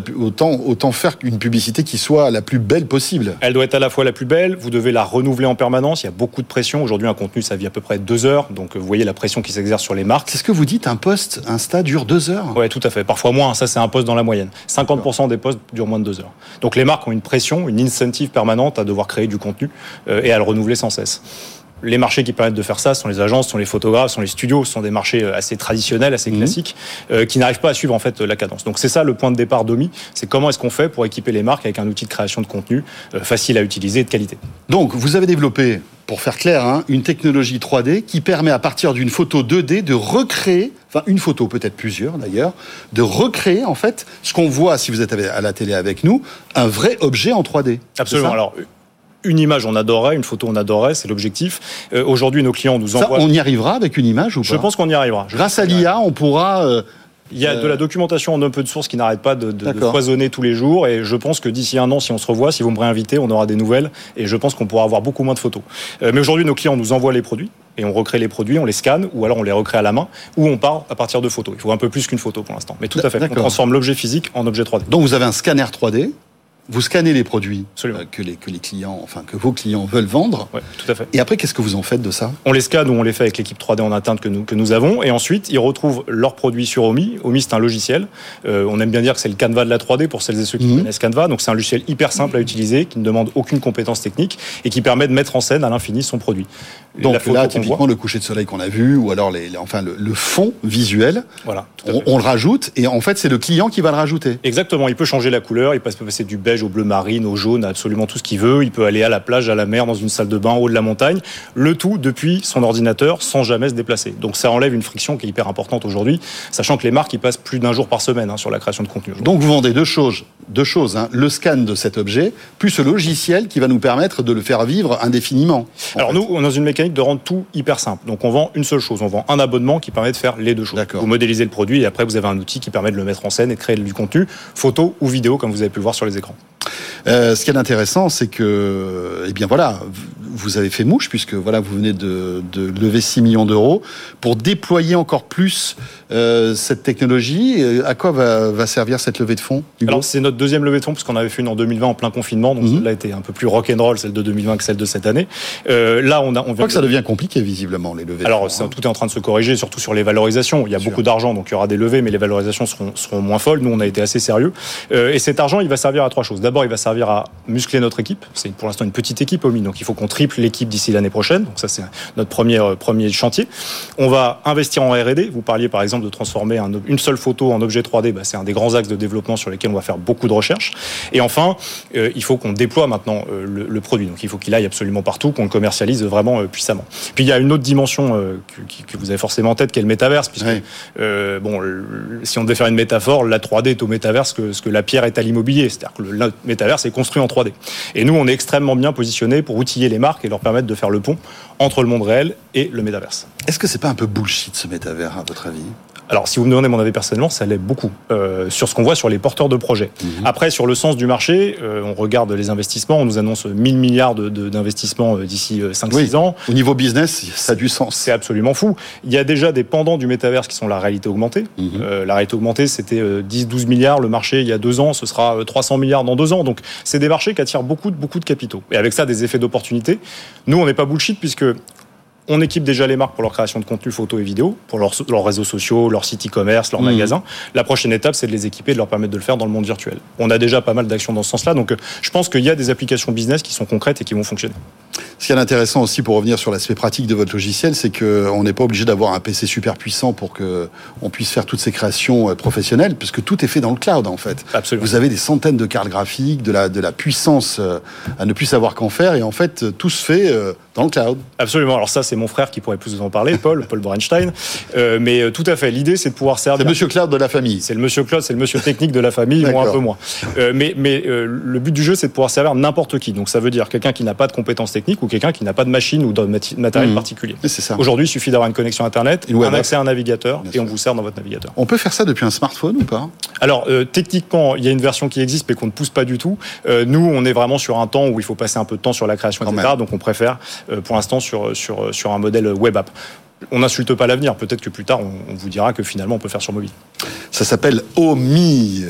autant faire une publicité qui soit la plus belle possible. Elle doit être à la fois la plus belle, vous devez la renouveler en permanence. Il y a beaucoup de pression. Aujourd'hui, un contenu, ça vit à peu près 2 heures. Donc vous voyez la pression qui s'exerce sur les marques. C'est ce que vous dites, un post Insta dure 2 heures ? Oui, tout à fait. Parfois moins, ça c'est un post dans la moyenne. 50% des posts durent moins de 2 heures. Donc les marques ont une pression, une incentive permanente à devoir créer du contenu et à le renouveler sans cesse. Les marchés qui permettent de faire ça sont les agences, sont les photographes, sont les studios, ce sont des marchés assez traditionnels, assez classiques, qui n'arrivent pas à suivre en fait la cadence. Donc c'est ça le point de départ d'Omi, c'est comment est-ce qu'on fait pour équiper les marques avec un outil de création de contenu facile à utiliser et de qualité. Donc vous avez développé, pour faire clair, une technologie 3D qui permet à partir d'une photo 2D de recréer, enfin une photo, peut-être plusieurs d'ailleurs, de recréer en fait ce qu'on voit si vous êtes à la télé avec nous, un vrai objet en 3D. Absolument. Alors une image, on adorait, une photo, on adorait, c'est l'objectif. Aujourd'hui, nos clients nous envoient... Ça, on y arrivera avec une image ou pas ? Je pense qu'on y arrivera. Grâce à l'IA, on pourra... Il y a de la documentation en open source qui n'arrête pas de foisonner tous les jours, et je pense que d'ici 1 an, si on se revoit, si vous me réinvitez, on aura des nouvelles, et je pense qu'on pourra avoir beaucoup moins de photos. Mais aujourd'hui, nos clients nous envoient les produits, et on recrée les produits, on les scanne, ou alors on les recrée à la main, ou on part à partir de photos. Il faut un peu plus qu'une photo pour l'instant, mais tout à fait. On transforme l'objet physique en objet 3D. Donc vous avez un scanner 3D. Vous scannez les produits que les clients, enfin que vos clients veulent vendre. Oui, tout à fait. Et après, qu'est-ce que vous en faites de ça ? On les scanne ou on les fait avec l'équipe 3D en interne que nous avons. Et ensuite, ils retrouvent leurs produits sur Omi. Omi, c'est un logiciel. On aime bien dire que c'est le Canva de la 3D pour celles et ceux qui connaissent Canva. Donc c'est un logiciel hyper simple à utiliser, qui ne demande aucune compétence technique et qui permet de mettre en scène à l'infini son produit. Donc là, typiquement, le coucher de soleil qu'on a vu, ou alors le fond visuel, voilà, on le rajoute, et en fait, c'est le client qui va le rajouter. Exactement. Il peut changer la couleur, il peut passer du beige au bleu marine, au jaune, absolument tout ce qu'il veut. Il peut aller à la plage, à la mer, dans une salle de bain, en haut de la montagne. Le tout depuis son ordinateur, sans jamais se déplacer. Donc ça enlève une friction qui est hyper importante aujourd'hui, sachant que les marques, ils passent plus d'1 jour par semaine sur la création de contenu. Donc vous vendez deux choses, le scan de cet objet, plus ce logiciel qui va nous permettre de le faire vivre indéfiniment. Alors nous, on est dans une mécanique de rendre tout hyper simple. Donc on vend une seule chose, on vend un abonnement qui permet de faire les 2 choses. D'accord. Vous modélisez le produit et après vous avez un outil qui permet de le mettre en scène et de créer du contenu, photo ou vidéo, comme vous avez pu le voir sur les écrans. Ce qui est intéressant, c'est que, vous avez fait mouche, puisque voilà, vous venez de lever 6 millions d'euros pour déployer encore plus cette technologie. À quoi va servir cette levée de fonds, Hugo ? Alors, c'est notre deuxième levée de fonds, puisqu'on avait fait une en 2020 en plein confinement, donc celle-là était un peu plus rock'n'roll, celle de 2020 que celle de cette année. Là, on crois que ça devient compliqué, visiblement, les levées de fonds. Alors, tout est en train de se corriger, surtout sur les valorisations. Il y a beaucoup d'argent, donc il y aura des levées, mais les valorisations seront moins folles. Nous, on a été assez sérieux. Et cet argent, il va servir à 3 choses. D'abord, il va servir à muscler notre équipe. C'est pour l'instant une petite équipe, Omi, donc il faut qu'on triple l'équipe d'ici l'année prochaine. Donc ça, c'est notre premier chantier. On va investir en R&D. Vous parliez, par exemple, de transformer une seule photo en objet 3D. C'est un des grands axes de développement sur lesquels on va faire beaucoup de recherches. Et enfin, il faut qu'on déploie maintenant le produit. Donc il faut qu'il aille absolument partout, qu'on le commercialise vraiment puissamment. Puis il y a une autre dimension que vous avez forcément en tête, qui est le métaverse, puisque si on devait faire une métaphore, la 3D est au métaverse ce que la pierre est à l'immobilier. C'est-à-dire que le métaverse est construit en 3D. Et nous, on est extrêmement bien positionnés pour outiller les marques et leur permettre de faire le pont entre le monde réel et le métaverse. Est-ce que c'est pas un peu bullshit, ce métavers, à votre avis ? Alors, si vous me demandez mon avis personnellement, ça l'est beaucoup sur ce qu'on voit sur les porteurs de projets. Après, sur le sens du marché, on regarde les investissements, on nous annonce 1000 milliards d'investissements d'ici 5-6 ans. Au niveau business, ça a du sens. C'est absolument fou. Il y a déjà des pendants du métaverse qui sont la réalité augmentée. La réalité augmentée, c'était 10-12 milliards. Le marché, il y a 2 ans, ce sera 300 milliards dans 2 ans. Donc, c'est des marchés qui attirent beaucoup de capitaux. Et avec ça, des effets d'opportunité. Nous, on n'est pas bullshit, puisque on équipe déjà les marques pour leur création de contenu photo et vidéo, pour leurs réseaux sociaux, leur site e-commerce, leurs magasins. La prochaine étape, c'est de les équiper, de leur permettre de le faire dans le monde virtuel. On a déjà pas mal d'actions dans ce sens-là, donc je pense qu'il y a des applications business qui sont concrètes et qui vont fonctionner. Ce qui est intéressant aussi, pour revenir sur l'aspect pratique de votre logiciel, c'est qu'on n'est pas obligé d'avoir un PC super puissant pour qu'on puisse faire toutes ces créations professionnelles, puisque tout est fait dans le cloud, en fait. Absolument. Vous avez des centaines de cartes graphiques, de la puissance à ne plus savoir qu'en faire, et en fait, tout se fait dans le cloud. Absolument. Alors ça, c'est mon frère qui pourrait plus vous en parler, Paul Borenstein. Mais tout à fait. L'idée, c'est de pouvoir servir. C'est Monsieur Cloud de la famille. C'est le Monsieur Cloud, c'est le Monsieur technique de la famille, moi un peu moins. Mais le but du jeu, c'est de pouvoir servir n'importe qui. Donc ça veut dire quelqu'un qui n'a pas de compétences techniques ou quelqu'un qui n'a pas de machine ou de matériel particulier. C'est ça. Aujourd'hui, il suffit d'avoir une connexion Internet, un accès à un navigateur, et on vous sert dans votre navigateur. On peut faire ça depuis un smartphone ou pas ? Alors, techniquement, il y a une version qui existe, mais qu'on ne pousse pas du tout. Nous, on est vraiment sur un temps où il faut passer un peu de temps sur la création, etc. Donc, on préfère, pour l'instant, sur un modèle web app. On n'insulte pas l'avenir. Peut-être que plus tard, on vous dira que finalement, on peut faire sur mobile. Ça s'appelle Omi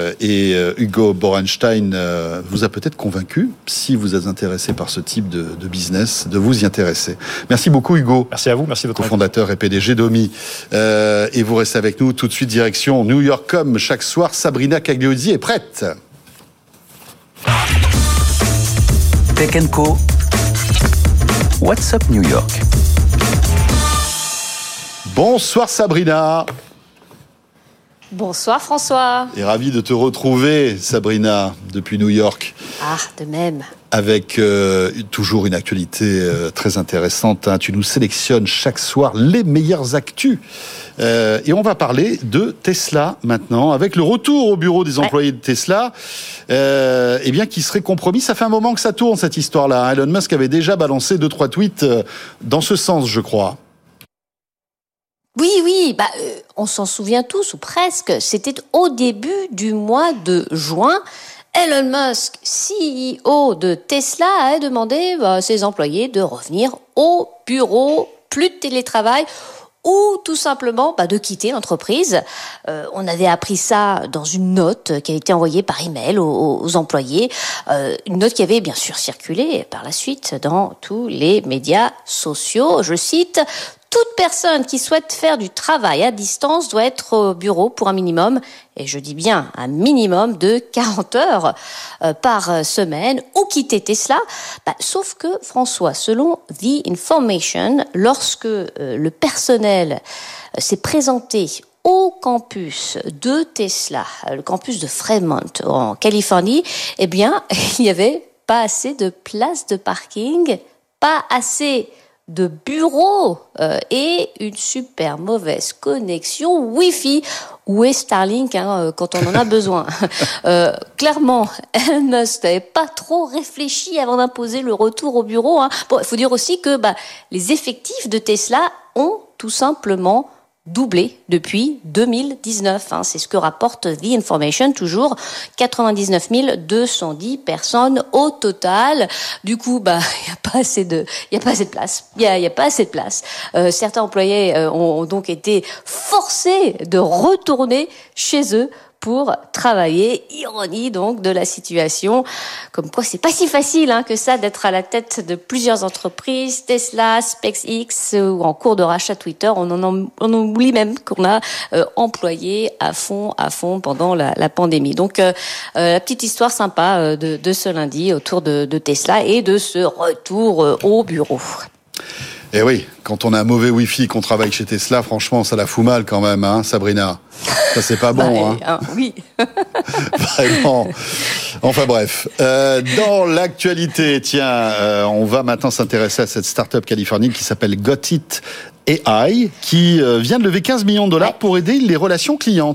et Hugo Borenstein vous a peut-être convaincu, si vous êtes intéressé par ce type de business, de vous y intéresser. Merci beaucoup, Hugo. Merci à vous. Merci de votre cofondateur et PDG d'Omi. Et vous restez avec nous tout de suite, direction New York. Comme chaque soir, Sabrina Cagliozzi est prête. Tech & Co. What's up New York? Bonsoir Sabrina. Bonsoir François. Et ravi de te retrouver Sabrina depuis New York. Ah, de même. Avec toujours une actualité très intéressante. Tu nous sélectionnes chaque soir les meilleures actus. Et on va parler de Tesla maintenant, avec le retour au bureau des employés de Tesla, eh bien, qui serait compromis. Ça fait un moment que ça tourne, cette histoire-là. Elon Musk avait déjà balancé 2-3 tweets dans ce sens, je crois. Oui, on s'en souvient tous, ou presque. C'était au début du mois de juin. Elon Musk, CEO de Tesla, a demandé à ses employés de revenir au bureau, plus de télétravail, ou tout simplement de quitter l'entreprise. On avait appris ça dans une note qui a été envoyée par email aux employés, une note qui avait bien sûr circulé par la suite dans tous les médias sociaux. Je cite: toute personne qui souhaite faire du travail à distance doit être au bureau pour un minimum, et je dis bien un minimum de 40 heures par semaine, ou quitter Tesla. Sauf que, François, selon The Information, lorsque le personnel s'est présenté au campus de Tesla, le campus de Fremont en Californie, eh bien, il n'y avait pas assez de places de parking, pas assez de bureaux et une super mauvaise connexion Wi-Fi. Où est Starlink quand on en a besoin? Clairement, Elon Musk n'avait pas trop réfléchi avant d'imposer le retour au bureau. Bon, il faut dire aussi que les effectifs de Tesla ont tout simplement doublé depuis 2019. C'est ce que rapporte The Information, toujours 99 210 personnes au total. Du coup, il y a pas assez de place. Il y a pas assez de place. Certains employés ont donc été forcés de retourner chez eux pour travailler. Ironie donc de la situation. Comme quoi, c'est pas si facile que ça d'être à la tête de plusieurs entreprises, Tesla, SpaceX ou en cours de rachat Twitter. On oublie même qu'on a employé à fond pendant la pandémie. Donc la petite histoire sympa de ce lundi autour de Tesla et de ce retour au bureau. Et oui, quand on a un mauvais Wi-Fi, qu'on travaille chez Tesla, franchement, ça la fout mal quand même, Sabrina. Ça, c'est pas bon, Oui. Vraiment. Enfin bref. Dans l'actualité, on va maintenant s'intéresser à cette start-up californienne qui s'appelle Gotit AI, qui vient de lever 15 millions de dollars pour aider les relations clients,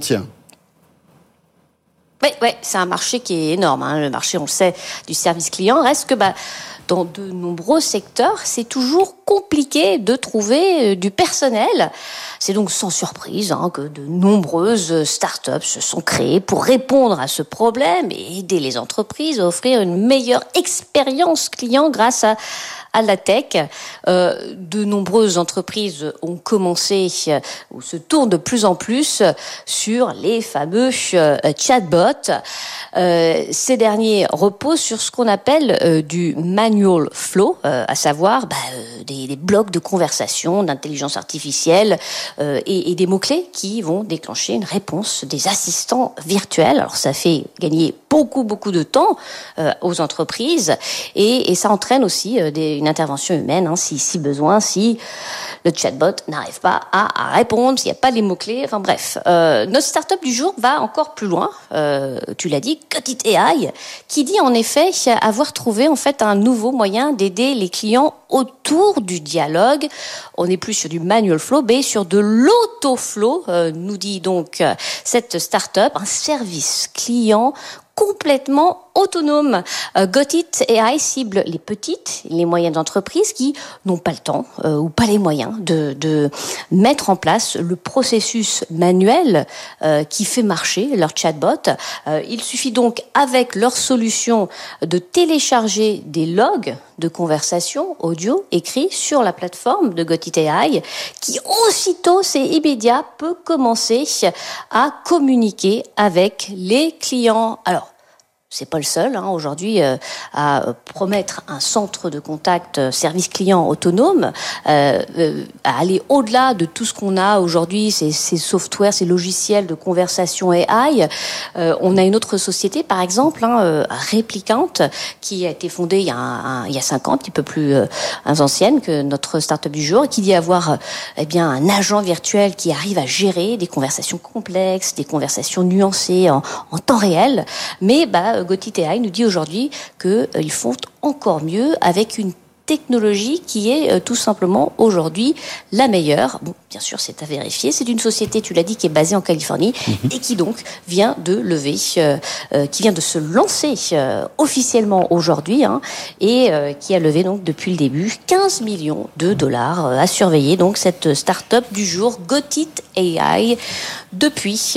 Oui, c'est un marché qui est énorme. Le marché, on le sait, du service client. Reste que, dans de nombreux secteurs, c'est toujours compliqué de trouver du personnel. C'est donc sans surprise que de nombreuses startups se sont créées pour répondre à ce problème et aider les entreprises à offrir une meilleure expérience client grâce à la tech. De nombreuses entreprises ont commencé ou se tournent de plus en plus sur les fameux chatbots. Ces derniers reposent sur ce qu'on appelle du manual flow, à savoir des blocs de conversation, d'intelligence artificielle et des mots-clés qui vont déclencher une réponse des assistants virtuels. Alors ça fait gagner beaucoup de temps aux entreprises et ça entraîne aussi une intervention humaine si besoin, si le chatbot n'arrive pas à répondre, s'il n'y a pas les mots-clés, enfin bref. Notre start-up du jour va encore plus loin, tu l'as dit, Gotit AI, qui dit en effet avoir trouvé en fait un nouveau moyen d'aider les clients autour du dialogue. On n'est plus sur du manual flow, mais sur de l'autoflow, nous dit donc cette start-up, un service client complètement autonome. Gotit AI cible les petites, les moyennes entreprises qui n'ont pas le temps ou pas les moyens de mettre en place le processus manuel qui fait marcher leur chatbot. Il suffit donc avec leur solution de télécharger des logs de conversation audio écrits sur la plateforme de Gotit AI qui aussitôt, c'est immédiat, peut commencer à communiquer avec les clients. Alors, c'est pas le seul aujourd'hui à promettre un centre de contact service client autonome, à aller au-delà de tout ce qu'on a aujourd'hui, ces softwares, ces logiciels de conversation AI. On a une autre société, par exemple, Replicant, qui a été fondée il y a 5 ans, un petit peu plus ancienne que notre start-up du jour, et qui dit avoir un agent virtuel qui arrive à gérer des conversations complexes, des conversations nuancées en temps réel, mais Gotit AI nous dit aujourd'hui qu'ils font encore mieux avec une technologie qui est tout simplement aujourd'hui la meilleure. Bon, bien sûr, c'est à vérifier. C'est une société, tu l'as dit, qui est basée en Californie et qui donc vient de lever, qui vient de se lancer officiellement aujourd'hui et qui a levé donc depuis le début 15 millions de dollars à surveiller. Donc cette start-up du jour, Gotit AI, depuis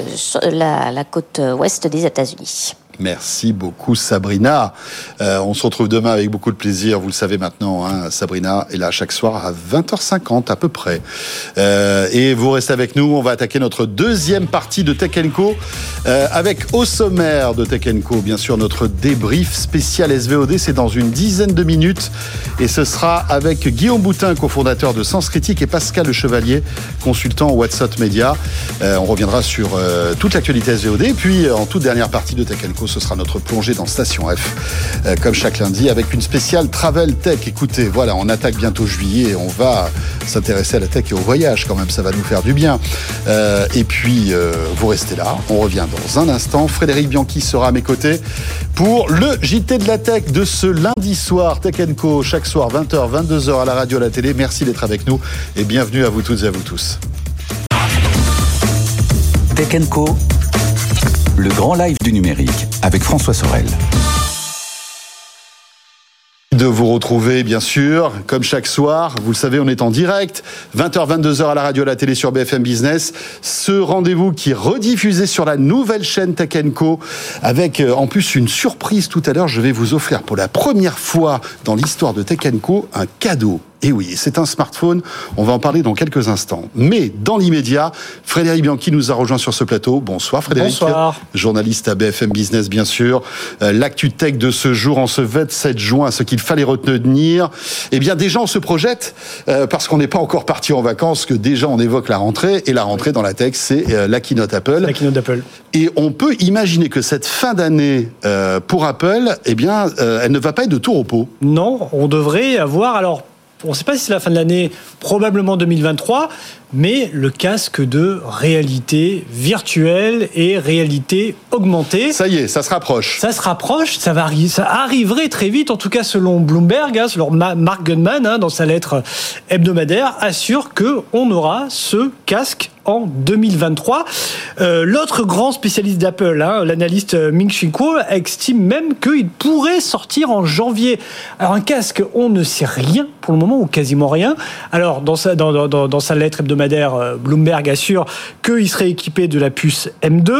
la côte ouest des États-Unis. Merci beaucoup Sabrina. On se retrouve demain avec beaucoup de plaisir. Vous le savez maintenant, Sabrina est là chaque soir à 20h50 à peu près. Et vous restez avec nous. On va attaquer notre deuxième partie de Tech & Co. Avec au sommaire de Tech & Co, bien sûr, notre débrief spécial SVOD. C'est dans une dizaine de minutes. Et ce sera avec Guillaume Boutin, cofondateur de Sens Critique, et Pascal Le Chevalier, consultant WhatsApp Media. On reviendra sur toute l'actualité SVOD. Et puis, en toute dernière partie de Tech & Co, ce sera notre plongée dans Station F, comme chaque lundi, avec une spéciale Travel Tech. Écoutez, voilà, on attaque bientôt juillet et on va s'intéresser à la tech et au voyage quand même, ça va nous faire du bien. Et puis, vous restez là, on revient dans un instant. Frédéric Bianchi sera à mes côtés pour le JT de la Tech de ce lundi soir, Tech & Co, chaque soir, 20h, 22h à la radio, à la télé. Merci d'être avec nous et bienvenue à vous toutes et à vous tous. Tech & Co, le grand live du numérique avec François Sorel. De vous retrouver, bien sûr, comme chaque soir. Vous le savez, on est en direct, 20h, 22h à la radio, à la télé sur BFM Business. Ce rendez-vous qui est rediffusé sur la nouvelle chaîne Tech & Co. Avec, en plus, une surprise tout à l'heure. Je vais vous offrir pour la première fois dans l'histoire de Tech & Co. un cadeau. Et oui, c'est un smartphone. On va en parler dans quelques instants. Mais dans l'immédiat, Frédéric Bianchi nous a rejoint sur ce plateau. Bonsoir Frédéric. Bonsoir. Journaliste à BFM Business, bien sûr. L'actu tech de ce jour, en ce 27 juin, ce qu'il fallait retenir. Eh bien, déjà, on se projette, parce qu'on n'est pas encore parti en vacances, que déjà on évoque la rentrée. Et la rentrée dans la tech, c'est la keynote Apple. La keynote d'Apple. Et on peut imaginer que cette fin d'année pour Apple, eh bien, elle ne va pas être de tout repos. Non, on devrait avoir... Alors, on ne sait pas si c'est la fin de l'année, probablement 2023, mais le casque de réalité virtuelle et réalité augmentée. Ça y est, ça se rapproche. Ça se rapproche, ça arriverait très vite, en tout cas selon Bloomberg, selon Mark Gurman, dans sa lettre hebdomadaire, assure qu'on aura ce casque en 2023. L'autre grand spécialiste d'Apple, l'analyste Ming-Chi Kuo, estime même qu'il pourrait sortir en janvier. Alors un casque, on ne sait rien pour le moment, ou quasiment rien. Alors dans sa lettre hebdomadaire, Bloomberg assure qu'il serait équipé de la puce M2.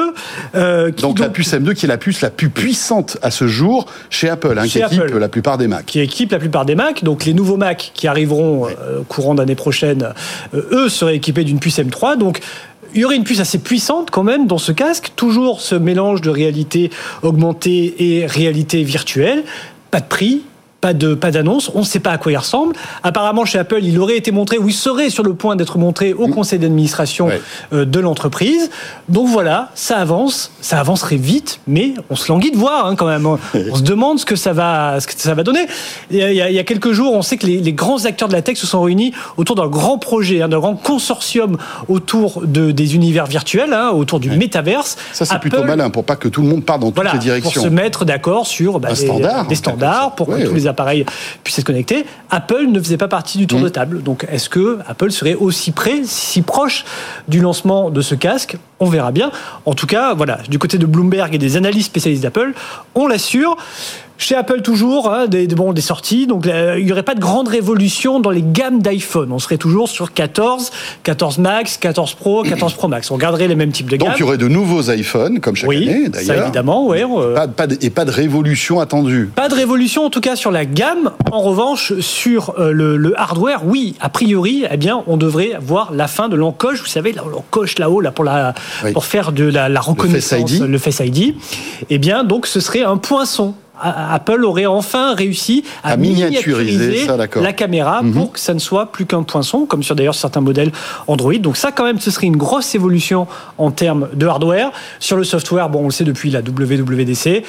Donc la puce M2 qui est la puce la plus puissante à ce jour chez Apple, qui équipe la plupart des Mac. Qui équipe la plupart des Mac. Donc les nouveaux Mac qui arriveront courant d'année prochaine, eux seraient équipés d'une puce M3. Donc il y aurait une puce assez puissante quand même dans ce casque, toujours ce mélange de réalité augmentée et réalité virtuelle. Pas de prix, pas d'annonce, on ne sait pas à quoi il ressemble. Apparemment, chez Apple, il aurait été montré, ou il serait sur le point d'être montré au conseil d'administration de l'entreprise. Donc voilà, ça avancerait vite, mais on se languit de voir quand même. On se demande ce que ça va donner. Il y a quelques jours, on sait que les grands acteurs de la tech se sont réunis autour d'un grand projet, d'un grand consortium autour des univers virtuels, autour du métaverse. Ça, c'est plutôt malin, pour pas que tout le monde parte dans toutes les directions. Pour se mettre d'accord sur des standards, pour que tous les appareils puissent être connectés. Apple ne faisait pas partie du tour de table. Donc, est-ce que Apple serait aussi près, si proche du lancement de ce casque ? On verra bien. En tout cas, voilà, du côté de Bloomberg et des analystes spécialistes d'Apple, on l'assure. Chez Apple, toujours, des sorties. Donc, il n'y aurait pas de grande révolution dans les gammes d'iPhone. On serait toujours sur 14 Max, 14 Pro, 14 Pro Max. On garderait les mêmes types de gammes. Donc, il y aurait de nouveaux iPhones, comme chaque année, d'ailleurs. Ça, évidemment, oui. Et pas de révolution attendue. Pas de révolution, en tout cas, sur la gamme. En revanche, sur le hardware, oui, a priori, eh bien, on devrait voir la fin de l'encoche. Vous savez, l'encoche là-haut, pour faire de la reconnaissance, le Face ID. Eh bien, donc, ce serait un poinçon. Apple aurait enfin réussi à miniaturiser la caméra pour que ça ne soit plus qu'un poinçon, comme sur d'ailleurs certains modèles Android. Donc ça, quand même, ce serait une grosse évolution en termes de hardware. Sur le software, on le sait depuis la WWDC,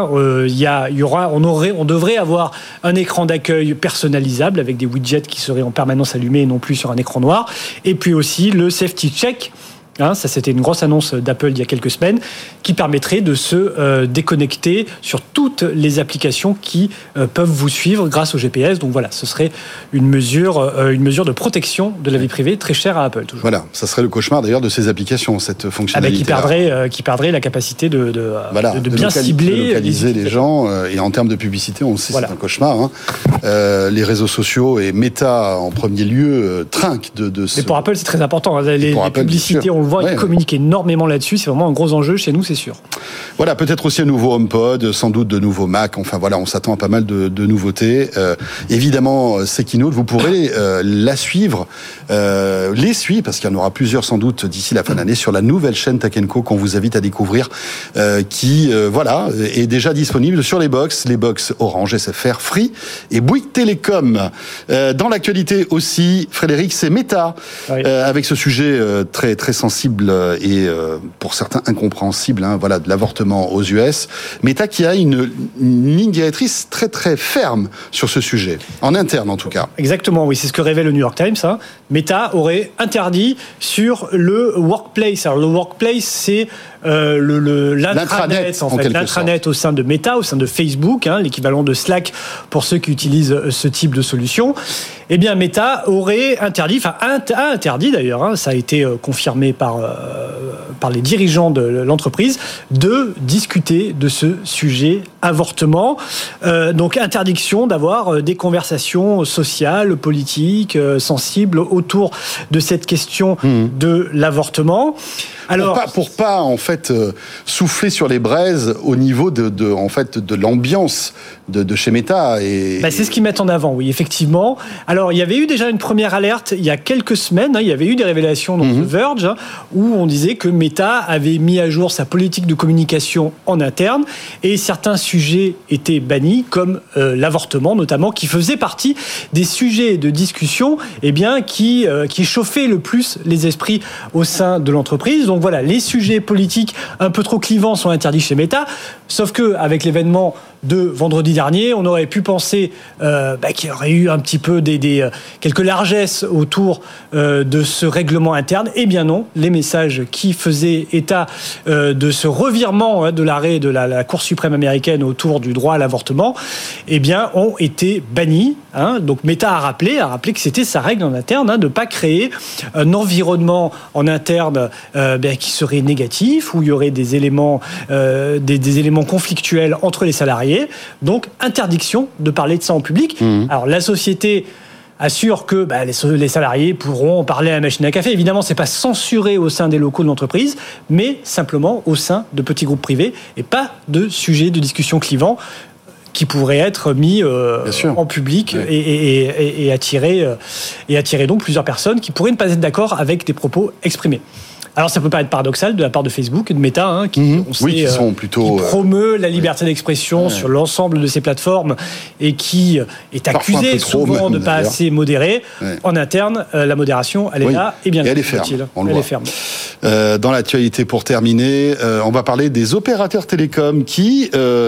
on devrait avoir un écran d'accueil personnalisable avec des widgets qui seraient en permanence allumés et non plus sur un écran noir. Et puis aussi le safety check. Ça, c'était une grosse annonce d'Apple il y a quelques semaines qui permettrait de se déconnecter sur toutes les applications qui peuvent vous suivre grâce au GPS. Donc voilà, ce serait une mesure de protection de la vie privée très chère à Apple. Toujours. Voilà, ça serait le cauchemar d'ailleurs de ces applications, cette fonctionnalité. Qui perdrait la capacité de bien cibler, de localiser les gens. Et en termes de publicité, on le sait, c'est un cauchemar. Les réseaux sociaux et Meta en premier lieu trinquent de ce... Mais pour Apple, c'est très important. Les publicités, on le voit, ils communiquent énormément là-dessus. C'est vraiment un gros enjeu chez nous, c'est sûr. Voilà, peut-être aussi un nouveau HomePod, sans doute de nouveaux Mac. Enfin voilà, on s'attend à pas mal de nouveautés. Évidemment, ces keynotes, vous pourrez les suivre, parce qu'il y en aura plusieurs sans doute d'ici la fin d'année sur la nouvelle chaîne Tech & Co qu'on vous invite à découvrir, qui est déjà disponible sur les box Orange, SFR, Free et Bouygues Télécom. Dans l'actualité aussi, Frédéric, c'est Meta, avec ce sujet très très sensible et pour certains incompréhensible, de l'avortement aux US. Meta qui a une ligne directrice très très ferme sur ce sujet, en interne en tout cas. Exactement, oui, c'est ce que révèle le New York Times. Meta aurait interdit sur le workplace. Alors le workplace, c'est l'intranet, l'intranet au sein de Meta, au sein de Facebook, l'équivalent de Slack pour ceux qui utilisent ce type de solution. eh bien Meta aurait interdit, a interdit d'ailleurs, ça a été confirmé par les dirigeants de l'entreprise, de discuter de ce sujet avortement. Donc interdiction d'avoir des conversations sociales, politiques, sensibles autour de cette question de l'avortement. Alors, pour pas en fait souffler sur les braises au niveau de l'ambiance de chez Meta. C'est ce qu'ils mettent en avant, oui, effectivement. Alors, il y avait eu déjà une première alerte il y a quelques semaines. Il y avait eu des révélations dans The Verge où on disait que Meta avait mis à jour sa politique de communication en interne et certains sujets étaient bannis, comme l'avortement notamment, qui faisait partie des sujets de discussion qui chauffaient le plus les esprits au sein de l'entreprise. Donc voilà, les sujets politiques un peu trop clivants sont interdits chez Meta, sauf que avec l'événement de vendredi dernier, on aurait pu penser qu'il y aurait eu un petit peu quelques largesses autour de ce règlement interne. Eh bien non, les messages qui faisaient état de ce revirement de l'arrêt de la Cour suprême américaine autour du droit à l'avortement, ont été bannis. Donc Meta a rappelé que c'était sa règle en interne, de ne pas créer un environnement en interne qui serait négatif, où il y aurait des éléments conflictuels entre les salariés. Donc, interdiction de parler de ça en public. Alors, la société assure que les salariés pourront parler à la machine à café. Évidemment, c'est pas censuré au sein des locaux de l'entreprise, mais simplement au sein de petits groupes privés et pas de sujets de discussion clivants qui pourraient être mis en public et attirer donc plusieurs personnes qui pourraient ne pas être d'accord avec des propos exprimés. Alors ça peut paraître paradoxal de la part de Facebook et de Meta, qui promeut la liberté d'expression sur l'ensemble de ces plateformes et qui est accusé souvent de ne pas assez modérer. En interne, la modération, elle est là et bien elle est ferme. Dans l'actualité, pour terminer, on va parler des opérateurs télécoms qui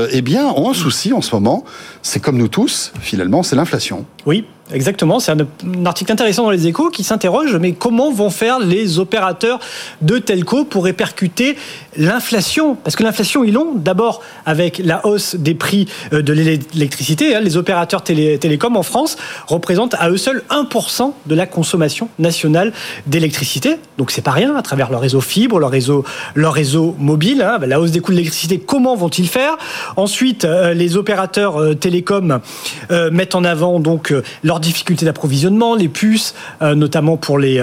ont un souci en ce moment. C'est comme nous tous, finalement, c'est l'inflation. Oui. Exactement, c'est un article intéressant dans Les Échos qui s'interroge, mais comment vont faire les opérateurs de telco pour répercuter l'inflation ? Parce que l'inflation, ils l'ont d'abord avec la hausse des prix de l'électricité. Les opérateurs télécoms en France représentent à eux seuls 1% de la consommation nationale d'électricité. Donc c'est pas rien, à travers leur réseau fibre, leur réseau mobile. La hausse des coûts de l'électricité, comment vont-ils faire ? Ensuite, les opérateurs télécoms mettent en avant donc leurs difficultés d'approvisionnement, les puces, notamment pour les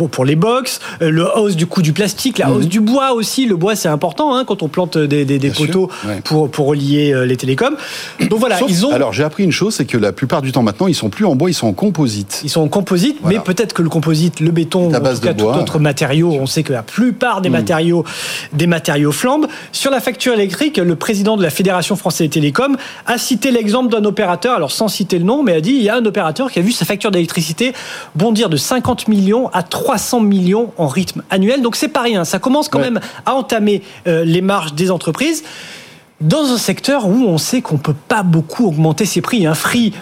box, la hausse du coût du plastique, la hausse du bois aussi. Le bois, c'est important quand on plante des poteaux pour relier les télécoms. Donc voilà, Alors j'ai appris une chose, c'est que la plupart du temps maintenant, ils sont plus en bois, ils sont en composite. Ils sont en composite, mais peut-être que le composite, le béton, en tout cas tout autre matériau, on sait que la plupart des matériaux flambent. Sur la facture électrique, le président de la Fédération française des télécoms a cité l'exemple d'un opérateur, alors sans citer le nom, mais a dit il y a un opérateur qui a vu sa facture d'électricité bondir de 50 millions à 300 millions en rythme annuel. Donc c'est pas rien, ça commence quand même à entamer les marges des entreprises dans un secteur où on sait qu'on peut pas beaucoup augmenter ses prix. Free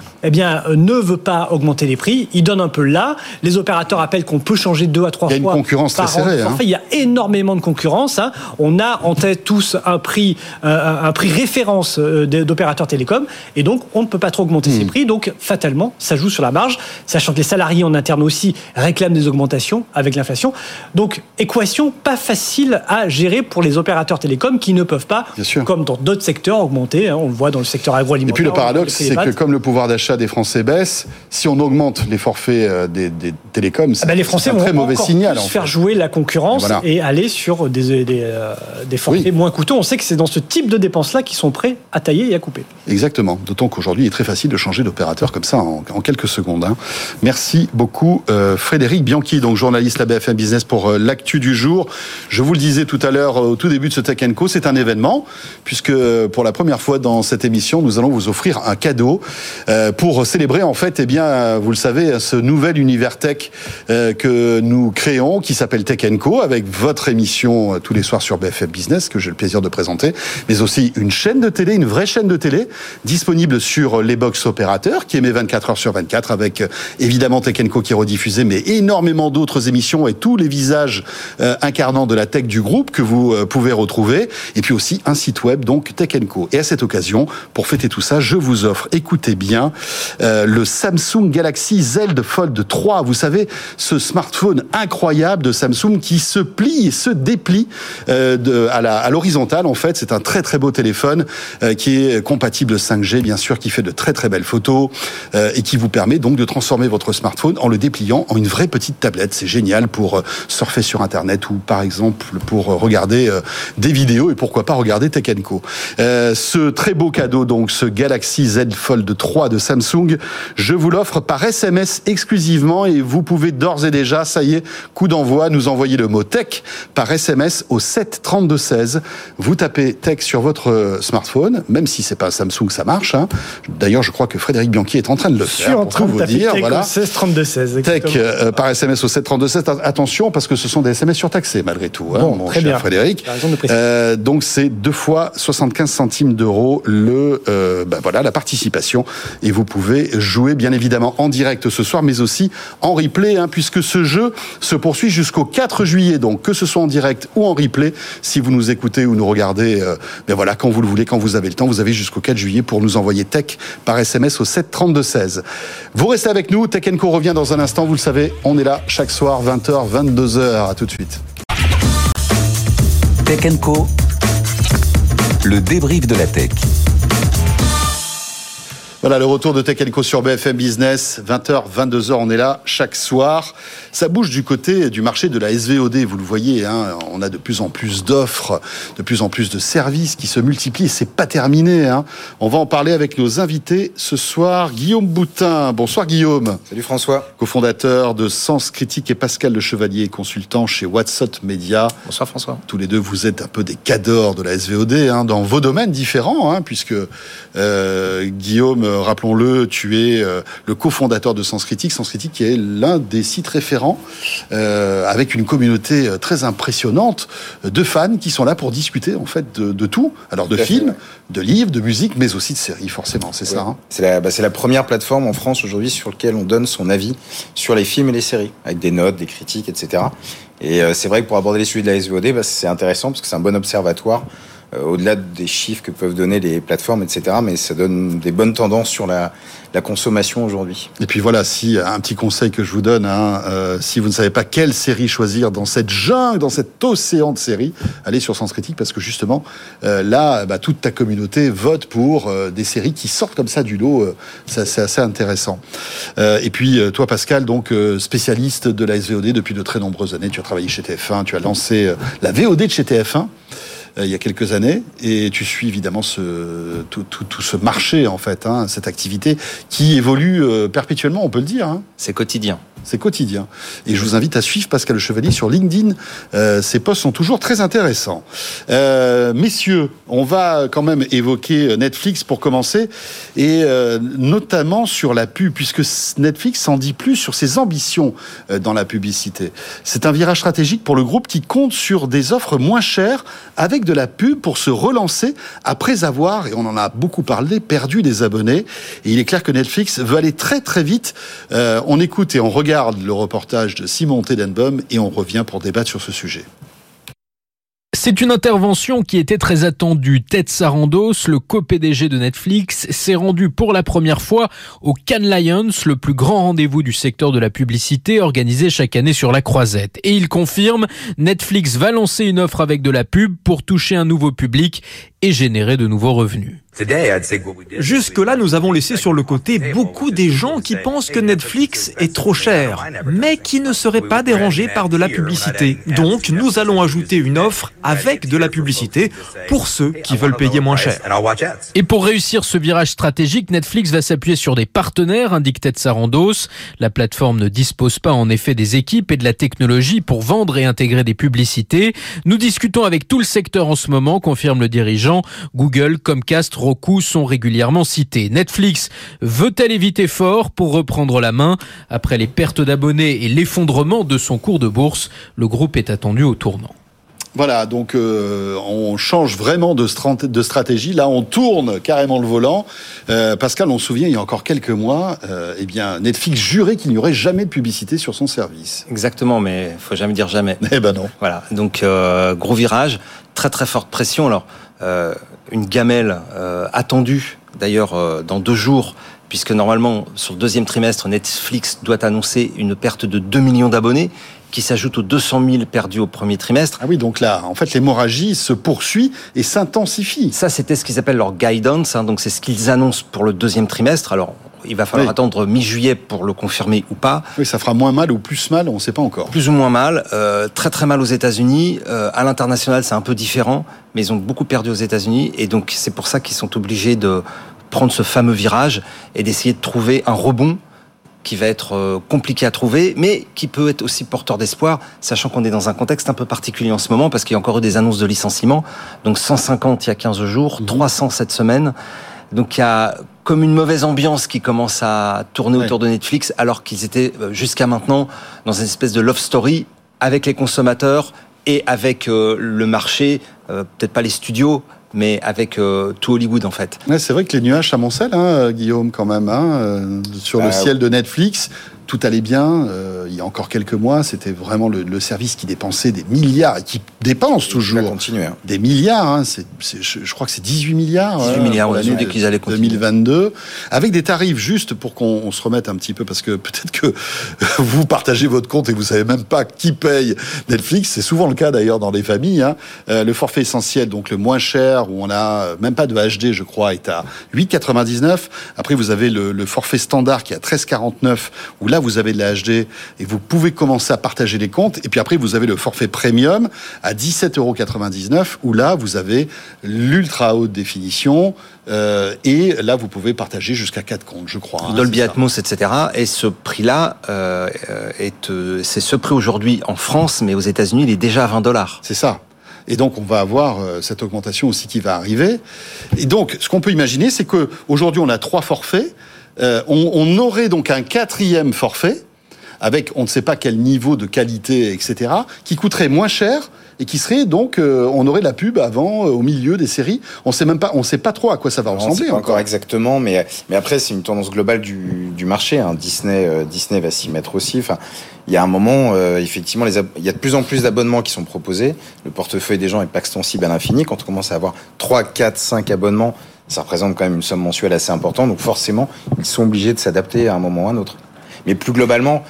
ne veut pas augmenter les prix, il donne un peu là. Les opérateurs rappellent qu'on peut changer 2 à 3 fois. Il y a une concurrence très serrée. Il y a énormément de concurrence. On a en tête tous un prix référence d'opérateurs télécoms, et donc on ne peut pas trop augmenter ses prix. Donc fatalement, ça joue sur la marge, sachant que les salariés en interne aussi réclament des augmentations avec l'inflation. Donc équation pas facile à gérer pour les opérateurs télécoms qui ne peuvent pas, comme dans d'autres secteurs, augmenter. On le voit dans le secteur agroalimentaire. Et puis le paradoxe, c'est que comme le pouvoir d'achat des Français baisse, si on augmente les forfaits des télécoms, c'est les Français un très mauvais signal. Plus faire jouer la concurrence et aller sur des forfaits moins coûteux. On sait que c'est dans ce type de dépenses-là qu'ils sont prêts à tailler et à couper. Exactement. D'autant qu'aujourd'hui, il est très facile de changer d'opérateur comme ça en quelques secondes. Merci beaucoup, Frédéric Bianchi, donc journaliste à BFM Business pour l'actu du jour. Je vous le disais tout à l'heure, au tout début de ce Tech & Co, c'est un événement, puisque pour la première fois dans cette émission, nous allons vous offrir un cadeau pour célébrer en fait, vous le savez, ce nouvel univers tech que nous créons, qui s'appelle Tech & Co, avec votre émission tous les soirs sur BFM Business, que j'ai le plaisir de présenter, mais aussi une chaîne de télé, une vraie chaîne de télé, disponible sur les box opérateurs qui émet 24 heures sur 24 avec évidemment Tech & Co qui est rediffusé, mais énormément d'autres émissions et tous les visages incarnant de la tech du groupe que vous pouvez retrouver. Et puis aussi un site web, donc Tech & Co. Et à cette occasion, pour fêter tout ça, je vous offre, écoutez bien, le Samsung Galaxy Z Fold 3. Vous savez, ce smartphone incroyable de Samsung qui se plie et se déplie à l'horizontale. En fait, c'est un très très beau téléphone qui est compatible 5G, bien sûr, qui fait de très très belles photos et qui vous permet donc de transformer votre smartphone en le dépliant en une vraie petite tablette. C'est génial pour surfer sur Internet ou par exemple pour regarder des vidéos et pourquoi pas regarder Tech & Co. Ce très beau cadeau, donc ce Galaxy Z Fold 3 de Samsung, je vous l'offre par SMS exclusivement et vous pouvez d'ores et déjà, ça y est, coup d'envoi, nous envoyer le mot tech par SMS au 7 32 16. Vous tapez tech sur votre smartphone, même si c'est pas un Samsung, ça marche. Hein. D'ailleurs, je crois que Frédéric Bianchi est en train de le faire. Pour tout vous dire, voilà. 16 32 16. Tech par SMS au 7 32 16. Attention, parce que ce sont des SMS surtaxés malgré tout. Hein, bon, mon très cher bien. Frédéric. Donc c'est 2 fois 75 centimes d'euros la participation et vous pouvez jouer bien évidemment en direct ce soir, mais aussi en replay, hein, puisque ce jeu se poursuit jusqu'au 4 juillet. Donc que ce soit en direct ou en replay, si vous nous écoutez ou nous regardez, quand vous le voulez, quand vous avez le temps, vous avez jusqu'au 4 juillet pour nous envoyer tech par SMS au 7 32 16. Vous restez avec nous, Tech & Co revient dans un instant. Vous le savez, on est là chaque soir 20h 22h. À tout de suite. Tech & Co, le débrief de la tech. Voilà, le retour de Tech & Co sur BFM Business, 20h, 22h, on est là chaque soir. Ça bouge du côté du marché de la SVOD, vous le voyez, hein, on a de plus en plus d'offres, de plus en plus de services qui se multiplient et c'est pas terminé. Hein. On va en parler avec nos invités ce soir. Guillaume Boutin, bonsoir Guillaume. Salut François. Cofondateur de Sens Critique et Pascal Le Chevalier, consultant chez Whatsapp Media. Bonsoir François. Tous les deux, vous êtes un peu des cadors de la SVOD, hein, dans vos domaines différents, hein, puisque Guillaume, rappelons-le, tu es le cofondateur de Sens Critique. Sens Critique qui est l'un des sites référents avec une communauté très impressionnante de fans qui sont là pour discuter en fait de tout. Alors de films, de livres, de musique, mais aussi de séries forcément, c'est ça. Hein. C'est la première plateforme en France aujourd'hui sur laquelle on donne son avis sur les films et les séries, avec des notes, des critiques, etc. Et c'est vrai que pour aborder les sujets de la SVOD, c'est intéressant parce que c'est un bon observatoire. Au-delà des chiffres que peuvent donner les plateformes, etc., mais ça donne des bonnes tendances sur la consommation aujourd'hui. Et puis voilà, si un petit conseil que je vous donne, si vous ne savez pas quelle série choisir dans cette jungle, dans cet océan de séries, allez sur Sens Critique parce que justement, là, toute ta communauté vote pour des séries qui sortent comme ça du lot. C'est assez intéressant. Et puis toi, Pascal, donc spécialiste de la SVOD depuis de très nombreuses années, tu as travaillé chez TF1, tu as lancé la VOD de chez TF1. Il y a quelques années, et tu suis évidemment tout ce marché en fait, hein, cette activité qui évolue perpétuellement, on peut le dire. Hein. C'est quotidien. C'est quotidien. Et je vous invite à suivre Pascal Le Chevalier sur LinkedIn. Ses posts sont toujours très intéressants. Messieurs, on va quand même évoquer Netflix pour commencer, et notamment sur la pub, puisque Netflix en dit plus sur ses ambitions dans la publicité. C'est un virage stratégique pour le groupe qui compte sur des offres moins chères avec de la pub pour se relancer après avoir, et on en a beaucoup parlé, perdu des abonnés. Et il est clair que Netflix veut aller très très vite. On écoute et on regarde le reportage de Simon Tenenbaum et on revient pour débattre sur ce sujet. C'est une intervention qui était très attendue. Ted Sarandos, le co-PDG de Netflix, s'est rendu pour la première fois au Cannes Lions, le plus grand rendez-vous du secteur de la publicité organisé chaque année sur la Croisette. Et il confirme, Netflix va lancer une offre avec de la pub pour toucher un nouveau public et générer de nouveaux revenus. Jusque-là, nous avons laissé sur le côté beaucoup des gens qui pensent que Netflix est trop cher, mais qui ne seraient pas dérangés par de la publicité. Donc, nous allons ajouter une offre avec de la publicité pour ceux qui veulent payer moins cher. Et pour réussir ce virage stratégique, Netflix va s'appuyer sur des partenaires, indique Ted Sarandos. La plateforme ne dispose pas en effet des équipes et de la technologie pour vendre et intégrer des publicités. Nous discutons avec tout le secteur en ce moment, confirme le dirigeant. Google, Comcast, Roku sont régulièrement cités. Netflix veut-elle éviter fort pour reprendre la main? Après les pertes d'abonnés et l'effondrement de son cours de bourse, le groupe est attendu au tournant. Voilà, donc on change vraiment de stratégie. Là, on tourne carrément le volant. Pascal, on se souvient, il y a encore quelques mois, Netflix jurait qu'il n'y aurait jamais de publicité sur son service. Exactement, mais il faut jamais dire jamais. Eh ben non. Voilà, donc gros virage, très très forte pression. Alors, une gamelle attendue, d'ailleurs, dans 2 jours, puisque normalement, sur le 2e trimestre, Netflix doit annoncer une perte de 2 millions d'abonnés, qui s'ajoute aux 200 000 perdus au premier trimestre. Ah oui, donc là, en fait, l'hémorragie se poursuit et s'intensifie. Ça, c'était ce qu'ils appellent leur guidance, donc c'est ce qu'ils annoncent pour le 2e trimestre. Alors, il va falloir attendre mi-juillet pour le confirmer ou pas. Oui, ça fera moins mal ou plus mal, on ne sait pas encore. Plus ou moins mal, très très mal aux États-Unis. À l'international, c'est un peu différent, mais ils ont beaucoup perdu aux États-Unis, et donc c'est pour ça qu'ils sont obligés de prendre ce fameux virage et d'essayer de trouver un rebond qui va être compliqué à trouver, mais qui peut être aussi porteur d'espoir, sachant qu'on est dans un contexte un peu particulier en ce moment, parce qu'il y a encore eu des annonces de licenciements, donc 150 il y a 15 jours, 300 cette semaine, donc il y a comme une mauvaise ambiance qui commence à tourner autour de Netflix, alors qu'ils étaient jusqu'à maintenant dans une espèce de love story avec les consommateurs et avec le marché, peut-être pas les studios, mais avec tout Hollywood en fait. Ouais, c'est vrai que les nuages s'amoncellent, Guillaume, quand même, sur le ciel de Netflix. Tout allait bien. Il y a encore quelques mois, c'était vraiment le service qui dépensait des milliards et qui dépense toujours des milliards. Je crois que c'est 18 milliards. 18 milliards, on a dit qu'ils allaient continuer. 2022, avec des tarifs juste pour qu'on se remette un petit peu, parce que peut-être que vous partagez votre compte et vous savez même pas qui paye Netflix. C'est souvent le cas d'ailleurs dans les familles. Le forfait essentiel, donc le moins cher, où on a même pas de HD, je crois, est à 8,99. Après, vous avez le forfait standard qui est à 13,49, où là vous avez de la HD et vous pouvez commencer à partager les comptes. Et puis après, vous avez le forfait premium à 17,99 €, où là, vous avez l'ultra haute définition. Et là, vous pouvez partager jusqu'à 4 comptes, je crois. Dolby Atmos, etc. Et ce prix-là, c'est ce prix aujourd'hui en France, mais aux États-Unis, il est déjà à $20. C'est ça. Et donc, on va avoir cette augmentation aussi qui va arriver. Et donc, ce qu'on peut imaginer, c'est qu'aujourd'hui, on a 3 forfaits. On aurait donc un 4e forfait, avec on ne sait pas quel niveau de qualité, etc., qui coûterait moins cher et qui serait donc, on aurait la pub avant, au milieu des séries. On sait pas trop à quoi ça va ressembler. On sait pas encore exactement, mais après c'est une tendance globale du marché. Disney va s'y mettre aussi. Enfin, il y a un moment, effectivement, il y a de plus en plus d'abonnements qui sont proposés. Le portefeuille des gens est pas extensible à l'infini. Quand on commence à avoir 3, 4, 5 abonnements, ça représente quand même une somme mensuelle assez importante. Donc forcément, ils sont obligés de s'adapter à un moment ou à un autre. Mais plus globalement,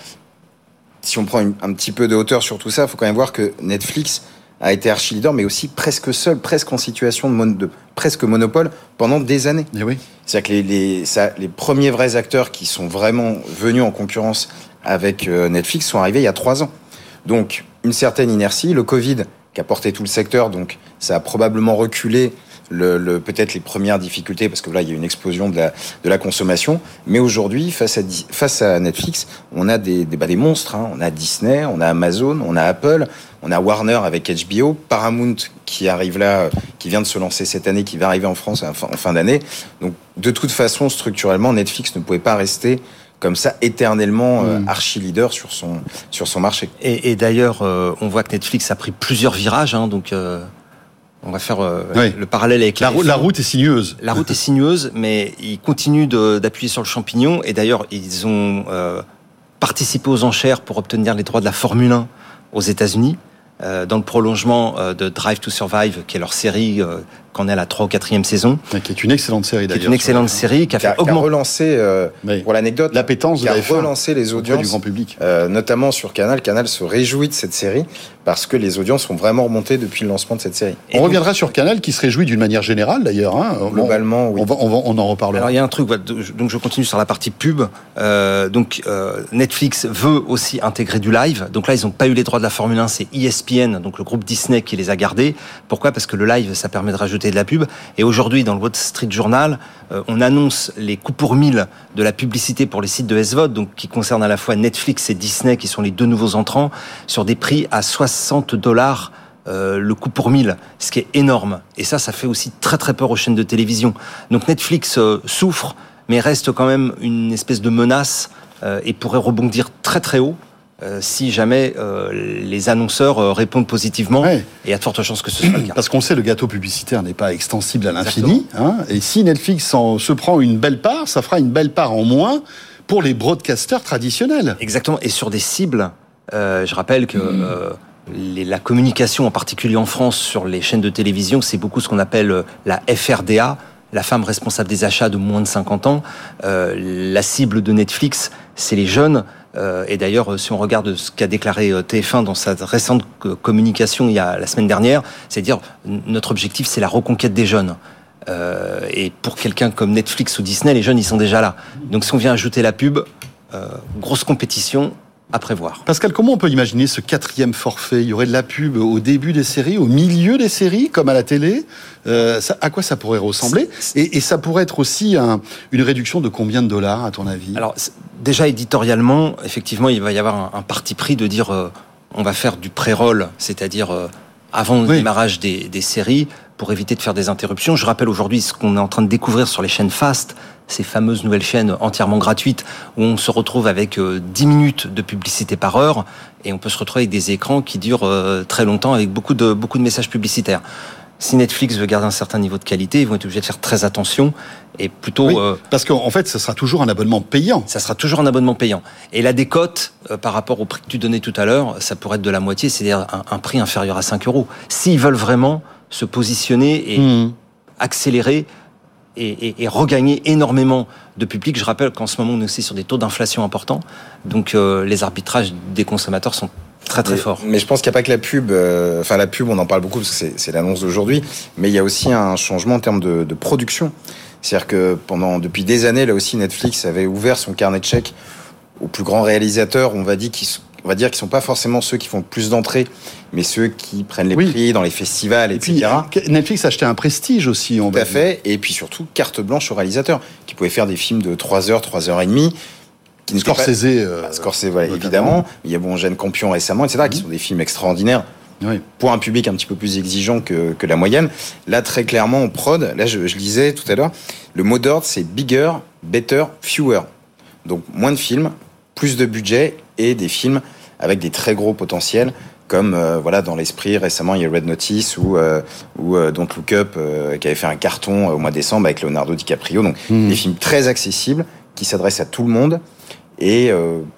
si on prend un petit peu de hauteur sur tout ça, il faut quand même voir que Netflix a été archi-leader, mais aussi presque seul, presque en situation de presque monopole pendant des années. Et oui. C'est-à-dire que les premiers vrais acteurs qui sont vraiment venus en concurrence avec Netflix sont arrivés il y a 3 ans. Donc, une certaine inertie, le Covid qui a porté tout le secteur, donc ça a probablement reculé peut-être les premières difficultés, parce que là, il y a une explosion de la consommation. Mais aujourd'hui, face à Netflix, on a des monstres. On a Disney, on a Amazon, on a Apple, on a Warner avec HBO, Paramount qui arrive là, qui vient de se lancer cette année, qui va arriver en France en fin d'année. Donc, de toute façon, structurellement, Netflix ne pouvait pas rester comme ça éternellement archi-leader sur son marché. Et d'ailleurs, on voit que Netflix a pris plusieurs virages, donc... On va faire le parallèle avec la route est sinueuse. La route est sinueuse, mais ils continuent d'appuyer sur le champignon. Et d'ailleurs, ils ont participé aux enchères pour obtenir les droits de la Formule 1 aux États-Unis, dans le prolongement de Drive to Survive, qui est leur série qu'on est à la 3 ou 4e saison. Qui est une excellente série d'ailleurs. Qui est une excellente série qui a relancé, pour l'anecdote, l'appétence de la F1, relancé les audiences du grand public. Notamment sur Canal. Canal se réjouit de cette série parce que les audiences sont vraiment remontées depuis le lancement de cette série. On reviendra sur Canal qui se réjouit d'une manière générale d'ailleurs. Globalement, oui. On en reparlera. Alors il y a un truc, donc je continue sur la partie pub. Netflix veut aussi intégrer du live. Donc là, ils n'ont pas eu les droits de la Formule 1, c'est ESPN, donc le groupe Disney qui les a gardés. Pourquoi ? Parce que le live, ça permet de rajouter de la pub. Et aujourd'hui, dans le Wall Street Journal, on annonce les coûts pour 1000 de la publicité pour les sites de SVOD, donc qui concernent à la fois Netflix et Disney, qui sont les 2 nouveaux entrants, sur des prix à $60 le coût pour 1000, ce qui est énorme. Et ça fait aussi très très peur aux chaînes de télévision. Donc Netflix souffre, mais reste quand même une espèce de menace et pourrait rebondir très très haut. si jamais les annonceurs répondent positivement, et il y a de fortes chances que ce soit le cas. Parce qu'on sait le gâteau publicitaire n'est pas extensible à l'infini, hein, et si Netflix se prend une belle part, ça fera une belle part en moins pour les broadcasters traditionnels. Exactement, et sur des cibles, je rappelle que la communication, en particulier en France, sur les chaînes de télévision, c'est beaucoup ce qu'on appelle la FRDA, la femme responsable des achats de moins de 50 ans. La cible de Netflix, c'est les jeunes. Et d'ailleurs, si on regarde ce qu'a déclaré TF1 dans sa récente communication la semaine dernière, c'est dire notre objectif, c'est la reconquête des jeunes. Et pour quelqu'un comme Netflix ou Disney, les jeunes, ils sont déjà là. Donc si on vient ajouter la pub, grosse compétition à prévoir. Pascal, comment on peut imaginer ce 4e forfait ? Il y aurait de la pub au début des séries, au milieu des séries, comme à la télé. À quoi ça pourrait ressembler ? Et ça pourrait être aussi une réduction de combien de dollars, à ton avis ? Alors, déjà éditorialement, effectivement, il va y avoir un parti pris de dire on va faire du pré-roll, c'est-à-dire avant le démarrage des séries, pour éviter de faire des interruptions. Je rappelle aujourd'hui ce qu'on est en train de découvrir sur les chaînes FAST, ces fameuses nouvelles chaînes entièrement gratuites, où on se retrouve avec 10 minutes de publicité par heure, et on peut se retrouver avec des écrans qui durent très longtemps, avec beaucoup de messages publicitaires. Si Netflix veut garder un certain niveau de qualité, ils vont être obligés de faire très attention, et plutôt... parce qu'en fait, ce sera toujours un abonnement payant. Ça sera toujours un abonnement payant. Et la décote, par rapport au prix que tu donnais tout à l'heure, ça pourrait être de la moitié, c'est-à-dire un prix inférieur à 5 €. S'ils veulent vraiment se positionner et accélérer et regagner énormément de public. Je rappelle qu'en ce moment, on est aussi sur des taux d'inflation importants. Donc, les arbitrages des consommateurs sont très très forts. Mais je pense qu'il n'y a pas que la pub. Enfin, la pub, on en parle beaucoup parce que c'est l'annonce d'aujourd'hui. Mais il y a aussi un changement en termes de production. C'est-à-dire que depuis des années, là aussi, Netflix avait ouvert son carnet de chèques aux plus grands réalisateurs. On va dire qu'ils sont pas forcément ceux qui font plus d'entrées, mais ceux qui prennent les prix dans les festivals, etc. Puis, Netflix achetait un prestige aussi. Tout à fait. Et puis surtout, carte blanche aux réalisateurs, qui pouvaient faire des films de 3 heures, 3 heures et demie. Scorsese. Scorsese, voilà, évidemment. Il y a Jeanne Campion récemment, etc., qui sont des films extraordinaires. Oui. Pour un public un petit peu plus exigeant que la moyenne. Là, très clairement, en prod, là, je lisais tout à l'heure, le mot d'ordre, c'est bigger, better, fewer. Donc, moins de films, plus de budget et des films avec des très gros potentiels, comme dans l'esprit, récemment, il y a Red Notice ou Don't Look Up, qui avait fait un carton au mois de décembre avec Leonardo DiCaprio. Donc, des films très accessibles, qui s'adressent à tout le monde et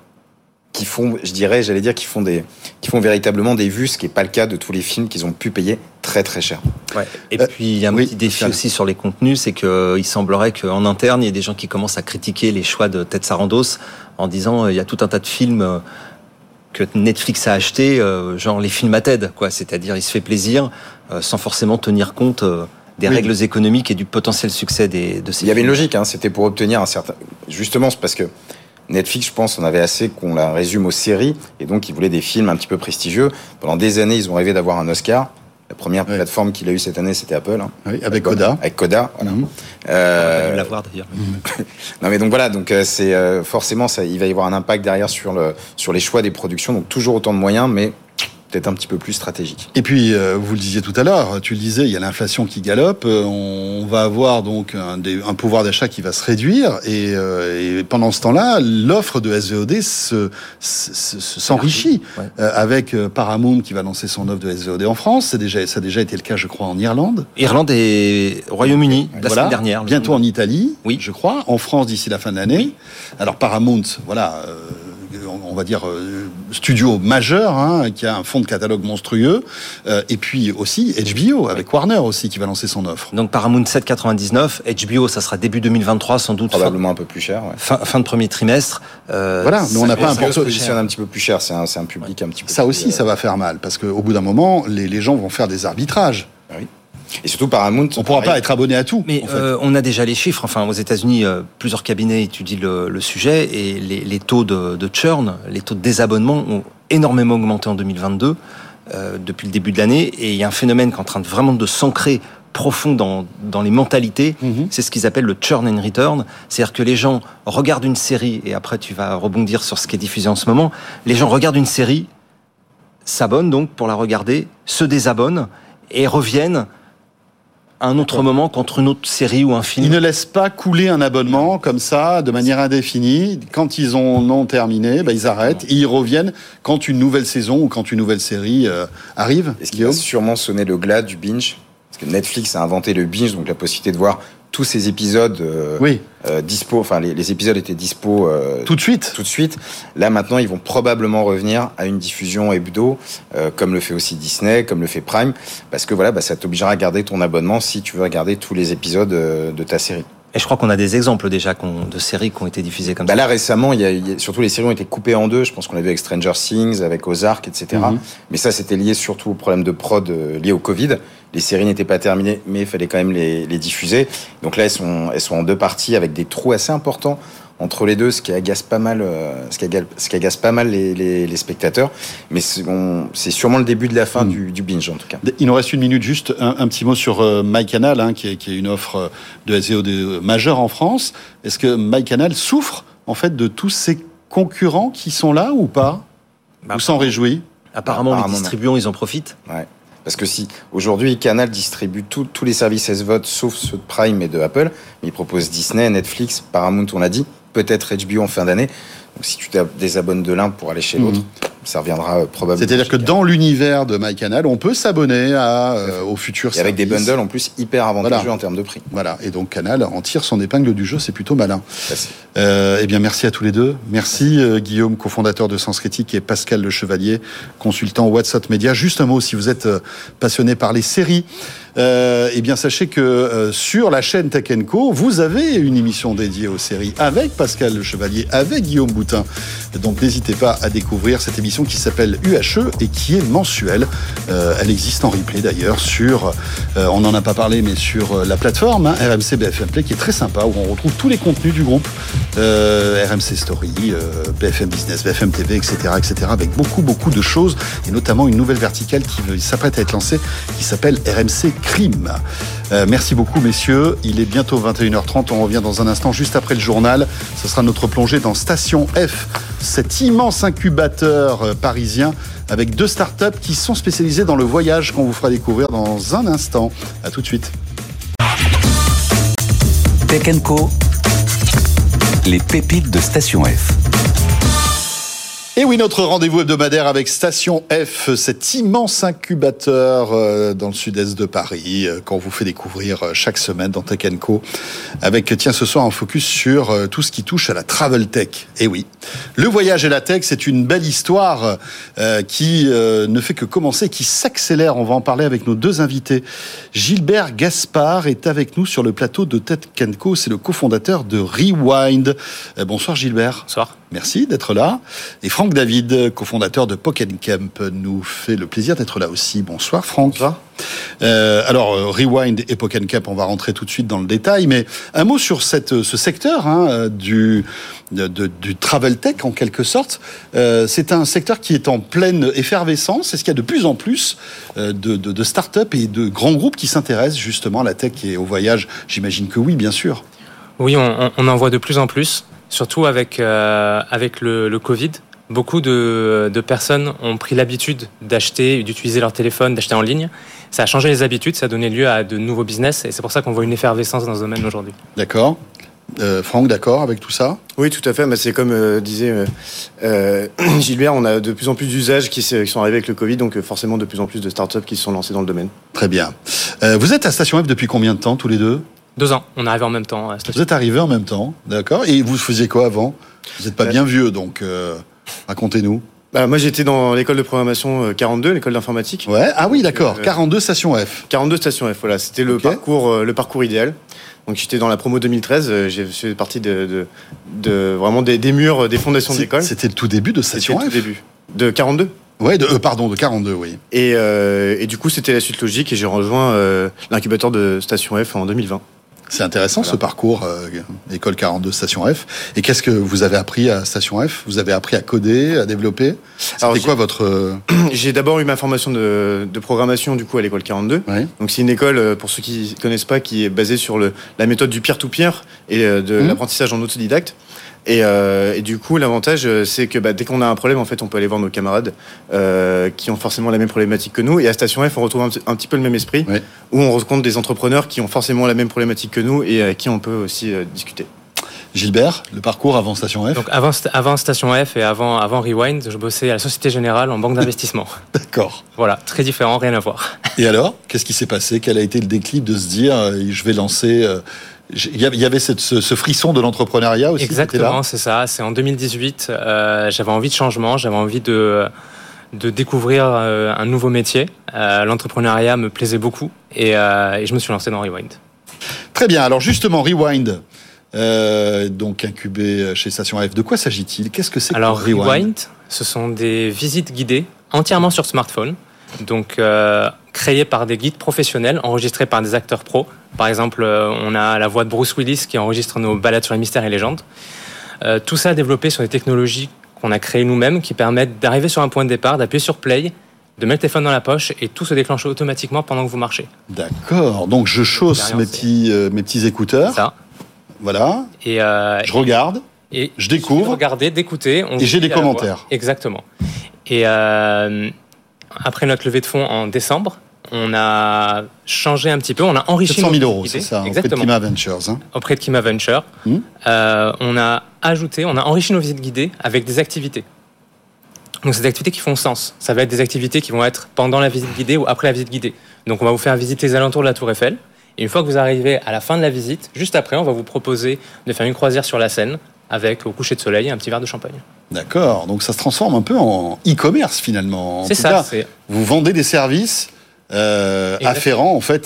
qui font, qui font véritablement des vues, ce qui n'est pas le cas de tous les films qu'ils ont pu payer très très cher. Ouais. Et puis il y a un petit défi aussi sur les contenus, c'est qu'il semblerait qu'en interne, il y ait des gens qui commencent à critiquer les choix de Ted Sarandos en disant il y a tout un tas de films que Netflix a achetés, genre les films à Ted, quoi. C'est-à-dire il se fait plaisir sans forcément tenir compte des règles économiques et du potentiel succès de ces films. Il y avait une logique, c'était pour obtenir un certain... Justement, c'est parce que Netflix, je pense, on avait assez qu'on la résume aux séries, et donc ils voulaient des films un petit peu prestigieux. Pendant des années, ils ont rêvé d'avoir un Oscar. La première plateforme qu'il a eue cette année, c'était Apple. Oui, avec Coda. Avec Coda, voilà. On va l'avoir d'ailleurs. Non, mais donc voilà, donc c'est forcément, il va y avoir un impact derrière sur les choix des productions. Donc toujours autant de moyens, mais peut-être un petit peu plus stratégique. Et puis, vous le disiez tout à l'heure, tu le disais, il y a l'inflation qui galope, on va avoir donc un pouvoir d'achat qui va se réduire, et pendant ce temps-là, l'offre de SVOD s'enrichit, avec Paramount qui va lancer son offre de SVOD en France, ça a déjà été le cas, je crois, en Irlande. Irlande et Royaume-Uni, la semaine dernière. Bientôt en Italie, je crois, en France d'ici la fin de l'année. Oui. Alors Paramount, on va dire studio majeur, qui a un fonds de catalogue monstrueux, et puis aussi HBO avec Warner aussi qui va lancer son offre. Donc Paramount 7,99, HBO ça sera début 2023 sans doute, probablement un peu plus cher. Fin de premier trimestre. Voilà, mais on n'a pas un portefeuille positionne un petit peu plus cher, c'est un public un petit peu. Ça aussi, ça va faire mal parce qu'au bout d'un moment, les gens vont faire des arbitrages. Oui. Et surtout Paramount, on ne pourra pas être abonné à tout. Mais on a déjà les chiffres. Enfin, aux États-Unis, plusieurs cabinets étudient le sujet et les taux de churn, les taux de désabonnement ont énormément augmenté en 2022 depuis le début de l'année. Et il y a un phénomène qui est en train de vraiment de s'ancrer profond dans les mentalités. C'est ce qu'ils appellent le churn and return. C'est-à-dire que les gens regardent une série et après tu vas rebondir sur ce qui est diffusé en ce moment. Les gens regardent une série, s'abonnent donc pour la regarder, se désabonnent et reviennent à un autre moment qu'entre une autre série ou un film. Ils ne laissent pas couler un abonnement comme ça, de manière indéfinie. Quand ils ont terminé, ils arrêtent et ils reviennent quand une nouvelle saison ou quand une nouvelle série arrive. Et ce qui va sûrement sonner le glas du binge, parce que Netflix a inventé le binge, donc la possibilité de voir tous ces épisodes dispo, enfin les épisodes étaient dispo tout de suite. Là maintenant, ils vont probablement revenir à une diffusion hebdo, comme le fait aussi Disney, comme le fait Prime, parce que ça t'obligera à garder ton abonnement si tu veux regarder tous les épisodes de ta série. Et je crois qu'on a des exemples déjà de séries qui ont été diffusées comme ça. Là récemment, surtout les séries ont été coupées en deux. Je pense qu'on l'a vu avec Stranger Things, avec Ozark, etc. Mais ça, c'était lié surtout au problème de prod lié au Covid. Les séries n'étaient pas terminées, mais il fallait quand même les diffuser. Donc là, elles sont en deux parties avec des trous assez importants entre les deux, ce qui agace pas mal les spectateurs. Mais c'est sûrement le début de la fin du binge, en tout cas. Il nous reste une minute, juste un petit mot sur MyCanal, qui est une offre de SVOD majeure en France. Est-ce que MyCanal souffre, en fait, de tous ces concurrents qui sont là ou pas? Ou s'en réjouit? Apparemment, les distributeurs, ils en profitent. Ouais. Parce que si aujourd'hui Canal distribue tous les services SVOD sauf ceux de Prime et de Apple, mais il propose Disney, Netflix, Paramount, on l'a dit, peut-être HBO en fin d'année. Donc si tu te désabonnes de l'un pour aller chez l'autre, ça reviendra probablement. C'est-à-dire que dans l'univers de MyCanal, on peut s'abonner au futur service. Avec des bundles en plus hyper avantageux en termes de prix. Voilà, et donc Canal en tire son épingle du jeu, c'est plutôt malin. Eh bien, merci à tous les deux. Merci Guillaume, cofondateur de Sens Critique, et Pascal Le Chevalier, consultant WhatsApp Media. Juste un mot, si vous êtes passionné par les séries, eh bien sachez que sur la chaîne Tech & Co, vous avez une émission dédiée aux séries avec Pascal Le Chevalier, avec Guillaume Boutin. Donc n'hésitez pas à découvrir cette émission qui s'appelle UHE et qui est mensuelle. Elle existe en replay d'ailleurs sur, on n'en a pas parlé, mais sur la plateforme RMC BFM Play, qui est très sympa, où on retrouve tous les contenus du groupe, RMC Story, BFM Business, BFM TV, etc., avec beaucoup de choses, et notamment une nouvelle verticale qui s'apprête à être lancée, qui s'appelle RMC Crime. Merci beaucoup messieurs, il est bientôt 21h30, on revient dans un instant juste après le journal. Ce sera notre plongée dans Station F, cet immense incubateur parisien avec 2 startups qui sont spécialisées dans le voyage qu'on vous fera découvrir dans un instant. À tout de suite. Tech & Co, les pépites de Station F. Et oui, notre rendez-vous hebdomadaire avec Station F, cet immense incubateur dans le sud-est de Paris, qu'on vous fait découvrir chaque semaine dans Tech & Co. Avec, ce soir, un focus sur tout ce qui touche à la travel tech. Et oui, le voyage et la tech, c'est une belle histoire qui ne fait que commencer, qui s'accélère. On va en parler avec nos 2 invités. Gilbert Gaspard est avec nous sur le plateau de Tech & Co. C'est le cofondateur de Rewind. Bonsoir Gilbert. Bonsoir. Merci d'être là. Et Franck David, cofondateur de Pocket Camp, nous fait le plaisir d'être là aussi. Bonsoir Franck. Bonsoir. Alors, Rewind et Pocket Camp, on va rentrer tout de suite dans le détail, mais un mot sur ce secteur du travel tech en quelque sorte. C'est un secteur qui est en pleine effervescence. Est-ce qu'il y a de plus en plus de start-up et de grands groupes qui s'intéressent justement à la tech et au voyage? J'imagine que oui, bien sûr. Oui, on en voit de plus en plus. Surtout avec le Covid, beaucoup de personnes ont pris l'habitude d'acheter, d'utiliser leur téléphone, d'acheter en ligne. Ça a changé les habitudes, ça a donné lieu à de nouveaux business et c'est pour ça qu'on voit une effervescence dans ce domaine aujourd'hui. D'accord. Franck, d'accord avec tout ça? Oui, tout à fait. Mais c'est comme disait Gilbert, on a de plus en plus d'usages qui sont arrivés avec le Covid, donc forcément de plus en plus de startups qui se sont lancées dans le domaine. Très bien. Vous êtes à Station F depuis combien de temps, tous les deux? 2 ans, on est arrivé en même temps à Station F. Vous êtes arrivés en même temps, d'accord. Et vous faisiez quoi avant? Vous n'êtes pas bien vieux, donc racontez-nous. Moi, j'étais dans l'école de programmation 42, l'école d'informatique. Ouais. Ah oui, d'accord. 42 Station F. 42 Station F, voilà. C'était le parcours idéal. Donc, j'étais dans la promo 2013. J'ai fait partie de vraiment des murs, des fondations de l'école. C'était le tout début de Station F. C'était le tout début. De 42. Ouais, de 42, oui. Et du coup, c'était la suite logique et j'ai rejoint l'incubateur de Station F en 2020. C'est intéressant ce parcours, école 42 Station F. Et qu'est-ce que vous avez appris à Station F? Vous avez appris à coder, à développer? C'était quoi votre... J'ai d'abord eu ma formation de programmation du coup à l'école 42. Ouais. Donc c'est une école, pour ceux qui ne connaissent pas, qui est basée sur la méthode du peer-to-peer et de l'apprentissage en autodidacte. Et du coup, l'avantage, c'est que dès qu'on a un problème, en fait, on peut aller voir nos camarades qui ont forcément la même problématique que nous. Et à Station F, on retrouve un petit peu le même esprit, où on rencontre des entrepreneurs qui ont forcément la même problématique que nous et avec qui on peut aussi discuter. Gilbert, le parcours avant Station F. Donc avant Station F et avant Rewind, je bossais à la Société Générale en banque d'investissement. D'accord. Voilà, très différent, rien à voir. Et alors, qu'est-ce qui s'est passé? Quel a été le déclic de se dire, je vais lancer... Il y avait ce frisson de l'entrepreneuriat aussi. Exactement, c'est ça. C'est en 2018. J'avais envie de changement, j'avais envie de découvrir un nouveau métier. L'entrepreneuriat me plaisait beaucoup et je me suis lancé dans Rewind. Très bien. Alors justement, Rewind, donc incubé chez Station F. De quoi s'agit-il? Qu'est-ce que c'est que Rewind, ce sont des visites guidées entièrement sur smartphone. Donc créées par des guides professionnels, enregistrés par des acteurs pros. Par exemple, on a la voix de Bruce Willis qui enregistre nos balades sur les mystères et légendes. Tout ça développé sur des technologies qu'on a créées nous-mêmes qui permettent d'arriver sur un point de départ, d'appuyer sur play, de mettre le téléphone dans la poche et tout se déclenche automatiquement pendant que vous marchez. D'accord. Donc je chausse mes petits écouteurs. Ça. Voilà. Et je regarde. Et je découvre. Regarder, d'écouter. Et j'ai des commentaires. Exactement. Et après notre levée de fonds en décembre, on a changé un petit peu, on a enrichi 700 000 euros, c'est ça, auprès de Kima Ventures. Auprès de Kima Ventures. On a enrichi nos visites guidées avec des activités. Donc c'est des activités qui font sens. Ça va être des activités qui vont être pendant la visite guidée ou après la visite guidée. Donc on va vous faire visiter les alentours de la Tour Eiffel. Et une fois que vous arrivez à la fin de la visite, juste après, on va vous proposer de faire une croisière sur la Seine avec, au coucher de soleil, un petit verre de champagne. D'accord, donc ça se transforme un peu en e-commerce finalement. C'est ça. Vous vendez des services afférents en fait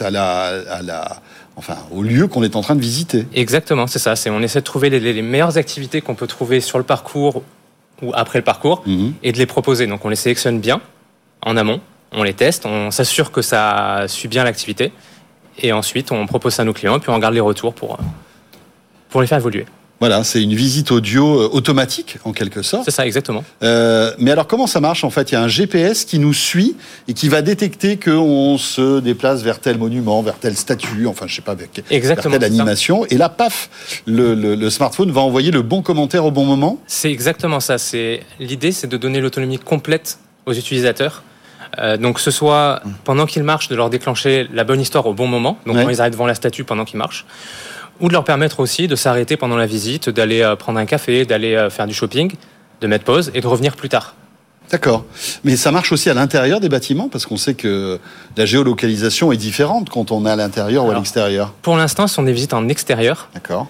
au lieu qu'on est en train de visiter. Exactement, c'est ça. On essaie de trouver les meilleures activités qu'on peut trouver sur le parcours ou après le parcours et de les proposer. Donc on les sélectionne bien en amont, on les teste, on s'assure que ça suit bien l'activité et ensuite on propose ça à nos clients et puis on regarde les retours pour les faire évoluer. Voilà, c'est une visite audio automatique, en quelque sorte. C'est ça, exactement. Mais alors, comment ça marche, en fait? Il y a un GPS qui nous suit et qui va détecter qu'on se déplace vers tel monument, vers telle statue, enfin, je sais pas, vers telle animation. Et là, paf, le smartphone va envoyer le bon commentaire au bon moment? C'est exactement ça. L'idée, c'est de donner l'autonomie complète aux utilisateurs. Donc, que ce soit pendant qu'ils marchent, de leur déclencher la bonne histoire au bon moment. Donc, quand ils arrivent devant la statue pendant qu'ils marchent. Ou de leur permettre aussi de s'arrêter pendant la visite, d'aller prendre un café, d'aller faire du shopping, de mettre pause et de revenir plus tard. D'accord. Mais ça marche aussi à l'intérieur des bâtiments parce qu'on sait que la géolocalisation est différente quand on est à l'intérieur ou à l'extérieur. Pour l'instant, ce sont des visites en extérieur. D'accord.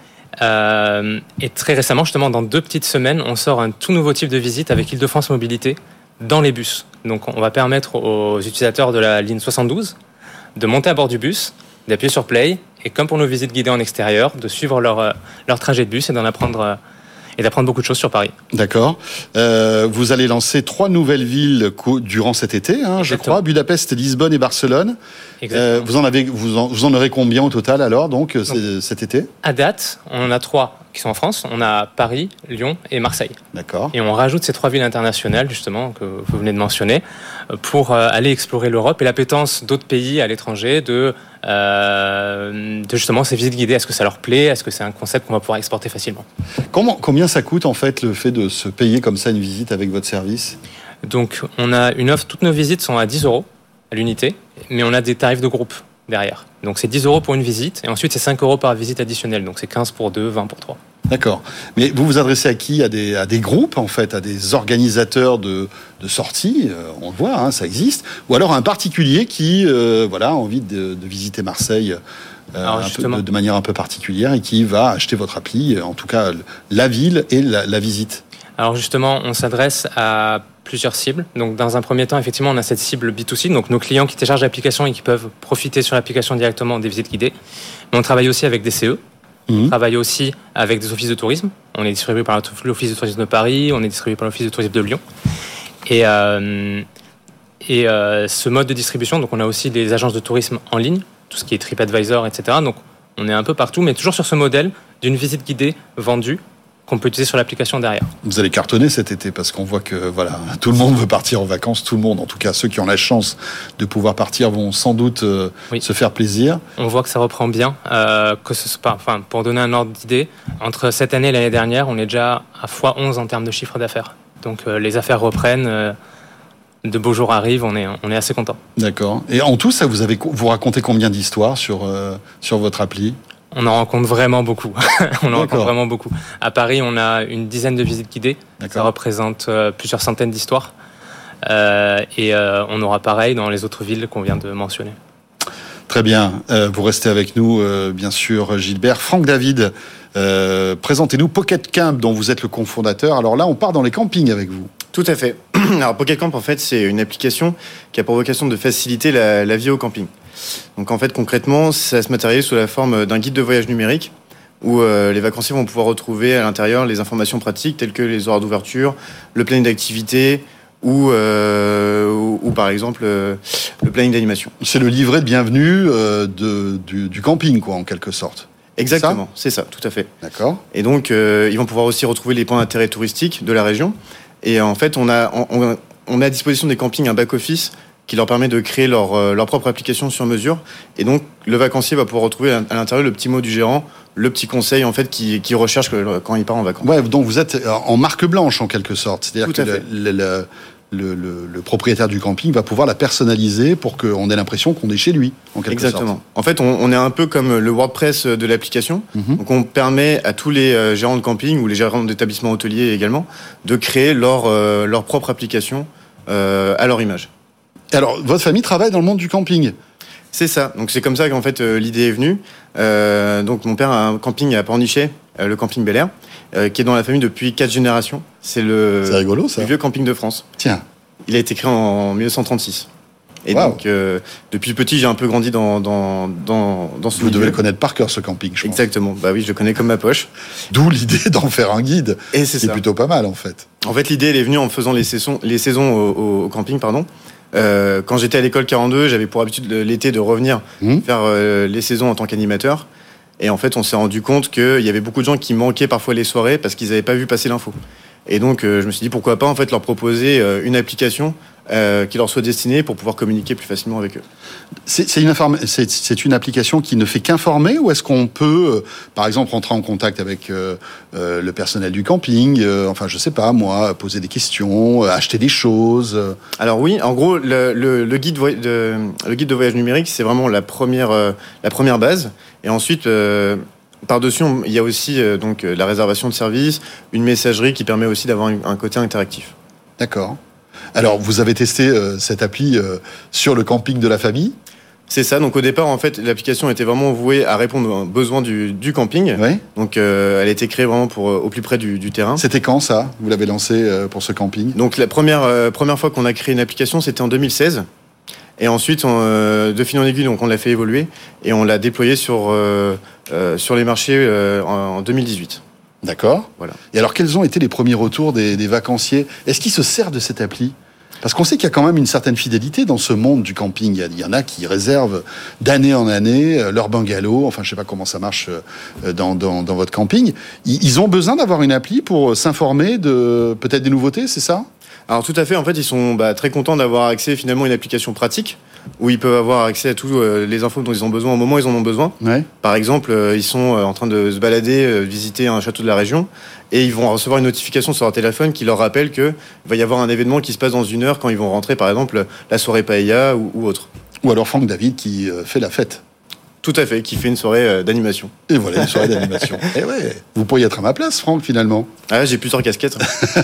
Et très récemment, justement, dans 2 petites semaines, on sort un tout nouveau type de visite avec Île-de-France Mobilité dans les bus. Donc on va permettre aux utilisateurs de la ligne 72 de monter à bord du bus, d'appuyer sur play et comme pour nos visites guidées en extérieur, de suivre leur trajet de bus et d'apprendre beaucoup de choses sur Paris. D'accord. Vous allez lancer 3 nouvelles villes durant cet été, je crois, Budapest, Lisbonne et Barcelone. Vous en aurez combien au total alors, donc cet été? À date, on en a 3 qui sont en France. On a Paris, Lyon et Marseille. D'accord. Et on rajoute ces 3 villes internationales, justement, que vous venez de mentionner, pour aller explorer l'Europe et l'appétence d'autres pays à l'étranger de justement ces visites guidées. Est-ce que ça leur plaît? Est-ce que c'est un concept qu'on va pouvoir exporter facilement? Combien ça coûte en fait le fait de se payer comme ça une visite avec votre service? Donc on a une offre, toutes nos visites sont à 10 € à l'unité, mais on a des tarifs de groupe derrière. Donc c'est 10 € pour une visite et ensuite c'est 5 € par visite additionnelle. Donc c'est 15 pour 2, 20 pour 3. D'accord. Mais vous vous adressez à qui? À des groupes, en fait, à des organisateurs de sorties, on le voit, ça existe. Ou alors à un particulier qui a envie de visiter Marseille de manière un peu particulière et qui va acheter votre appli, en tout cas la ville et la visite. Alors justement, on s'adresse à plusieurs cibles. Donc dans un premier temps, effectivement, on a cette cible B2C, donc nos clients qui téléchargent l'application et qui peuvent profiter sur l'application directement des visites guidées. Mais on travaille aussi avec des CE. On travaille aussi avec des offices de tourisme. On est distribué par l'Office de tourisme de Paris, on est distribué par l'Office de tourisme de Lyon. Et ce mode de distribution, donc on a aussi des agences de tourisme en ligne, tout ce qui est TripAdvisor, etc. Donc on est un peu partout, mais toujours sur ce modèle d'une visite guidée vendue qu'on peut utiliser sur l'application derrière. Vous allez cartonner cet été parce qu'on voit que voilà, tout le monde veut partir en vacances, tout le monde, en tout cas ceux qui ont la chance de pouvoir partir vont sans doute se faire plaisir. On voit que ça reprend bien, que ce soit, enfin, pour donner un ordre d'idée, entre cette année et l'année dernière, on est déjà à x11 en termes de chiffre d'affaires. Donc les affaires reprennent, de beaux jours arrivent, on est assez content. D'accord. Et en tout, ça vous racontez combien d'histoires sur votre appli ? On en rencontre vraiment beaucoup. Vraiment beaucoup. À Paris, on a une dizaine de visites guidées. D'accord. Ça représente plusieurs centaines d'histoires. Et on aura pareil dans les autres villes qu'on vient de mentionner. Très bien. Vous restez avec nous, bien sûr, Gilbert. Franck David, présentez-nous Pocket Camp, dont vous êtes le cofondateur. Alors là, on part dans les campings avec vous. Tout à fait. Alors Pocket Camp, en fait, c'est une application qui a pour vocation de faciliter la vie au camping. Donc en fait, concrètement, ça se matérialise sous la forme d'un guide de voyage numérique où les vacanciers vont pouvoir retrouver à l'intérieur les informations pratiques telles que les horaires d'ouverture, le planning d'activité ou par exemple le planning d'animation. C'est le livret de bienvenue du camping, quoi, en quelque sorte. Exactement, c'est ça, tout à fait. D'accord. Et donc, ils vont pouvoir aussi retrouver les points d'intérêt touristiques de la région. Et en fait, on a à disposition des campings un back-office qui leur permet de créer leur propre application sur mesure. Et donc, le vacancier va pouvoir retrouver à l'intérieur le petit mot du gérant, le petit conseil en fait qu'il recherche quand il part en vacances. Ouais, donc vous êtes en marque blanche en quelque sorte. C'est-à-dire que le propriétaire du camping va pouvoir la personnaliser pour qu'on ait l'impression qu'on est chez lui, en quelque sorte. Exactement. En fait, on est un peu comme le WordPress de l'application. Mm-hmm. Donc, on permet à tous les gérants de camping ou les gérants d'établissements hôteliers également de créer leur propre application à leur image. Alors, votre famille travaille dans le monde du camping ? C'est ça. Donc, c'est comme ça qu'en fait, l'idée est venue. Donc, mon père a un camping à Pornichet, le camping Bel Air, qui est dans la famille depuis 4 générations. C'est rigolo, ça. Le vieux camping de France. Tiens. Il a été créé en 1936. Et donc, depuis petit, j'ai un peu grandi dans ce Vous devez le connaître par cœur, ce camping, je pense. Exactement. Bah oui, je le connais comme ma poche. D'où l'idée d'en faire un guide. Et c'est plutôt pas mal, en fait. En fait, l'idée, elle est venue en faisant les saisons au camping, pardon. Quand j'étais à l'école 42, j'avais pour habitude l'été de revenir faire les saisons en tant qu'animateur. Et en fait, on s'est rendu compte qu'il y avait beaucoup de gens qui manquaient parfois les soirées parce qu'ils n'avaient pas vu passer l'info. Et donc, je me suis dit pourquoi pas en fait leur proposer une application qui leur soit destinée pour pouvoir communiquer plus facilement avec eux. C'est une application qui ne fait qu'informer, ou est-ce qu'on peut, par exemple, rentrer en contact avec le personnel du camping, enfin, je sais pas, moi, poser des questions, acheter des choses Alors oui, en gros, le guide de voyage numérique, c'est vraiment la première base. Et ensuite, par-dessus, il y a aussi donc la réservation de services, une messagerie qui permet aussi d'avoir un côté interactif. D'accord. Alors, vous avez testé cette appli sur le camping de la famille ? C'est ça. Donc, au départ, en fait, l'application était vraiment vouée à répondre aux besoins du camping. Oui. Donc, elle a été créée vraiment au plus près du terrain. C'était quand, ça ? Vous l'avez lancé pour ce camping ? Donc, la première fois qu'on a créé une application, c'était en 2016. Et ensuite, de fil en aiguille, donc, on l'a fait évoluer et on l'a déployé sur les marchés en 2018. D'accord. Voilà. Et alors, quels ont été les premiers retours des vacanciers ? Est-ce qu'ils se servent de cette appli ? Parce qu'on sait qu'il y a quand même une certaine fidélité dans ce monde du camping. Il y en a qui réservent d'année en année leur bungalow. Enfin, je ne sais pas comment ça marche dans votre camping. Ils ont besoin d'avoir une appli pour s'informer de peut-être des nouveautés, c'est ça ? Alors tout à fait, en fait, ils sont très contents d'avoir accès finalement à une application pratique où ils peuvent avoir accès à toutes les infos dont ils ont besoin au moment où ils en ont besoin. Ouais. Par exemple, ils sont en train de se balader, visiter un château de la région et ils vont recevoir une notification sur leur téléphone qui leur rappelle qu'il va y avoir un événement qui se passe dans 1 heure quand ils vont rentrer, par exemple, la soirée paella ou autre. Ou alors Franck David qui fait la fête. Tout à fait, qui fait une soirée d'animation. Et voilà, une soirée d'animation. Et ouais, vous pourriez être à ma place, Franck, finalement. Ah, j'ai plusieurs casquettes.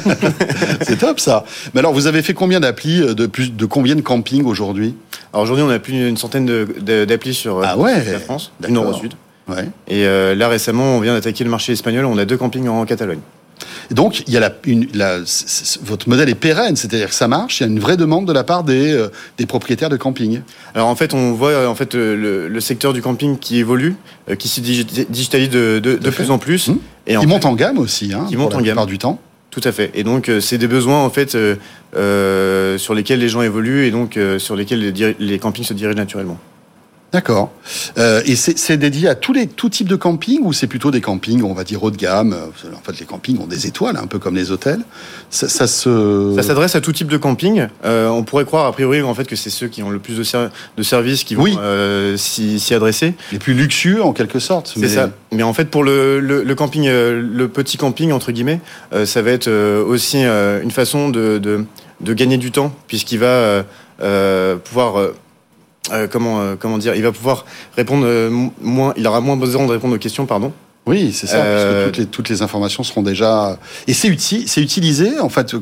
C'est top, ça. Mais alors, vous avez fait combien d'applis, de combien de campings aujourd'hui ? Alors aujourd'hui, on a plus d'une centaine d'applis sur la France, du nord au sud. Ouais. Et là, récemment, on vient d'attaquer le marché espagnol. On a 2 campings en Catalogne. Et donc, il y a votre modèle est pérenne, c'est-à-dire que ça marche. Il y a une vraie demande de la part des propriétaires de camping. Alors en fait, on voit le secteur du camping qui évolue, qui se digitalise de plus en plus. Et il monte en gamme aussi, qui monte en gamme. Plupart du temps. Tout à fait. Et donc, c'est des besoins en fait sur lesquels les gens évoluent et donc sur lesquels les campings se dirigent naturellement. D'accord. Et c'est dédié à tout type de camping ou c'est plutôt des campings, on va dire, haut de gamme? En fait, les campings ont des étoiles, un peu comme les hôtels. Ça s'adresse à tout type de camping. On pourrait croire, a priori, en fait, que c'est ceux qui ont le plus de services qui vont s'y adresser. Les plus luxueux, en quelque sorte. C'est ça. Mais en fait, pour le camping, le petit camping, entre guillemets, ça va être aussi une façon de gagner du temps, puisqu'il va pouvoir... comment dire, il va pouvoir répondre il aura moins besoin de répondre aux questions, pardon. Oui, c'est ça, puisque toutes les informations seront déjà... Et c'est utilisé, en fait,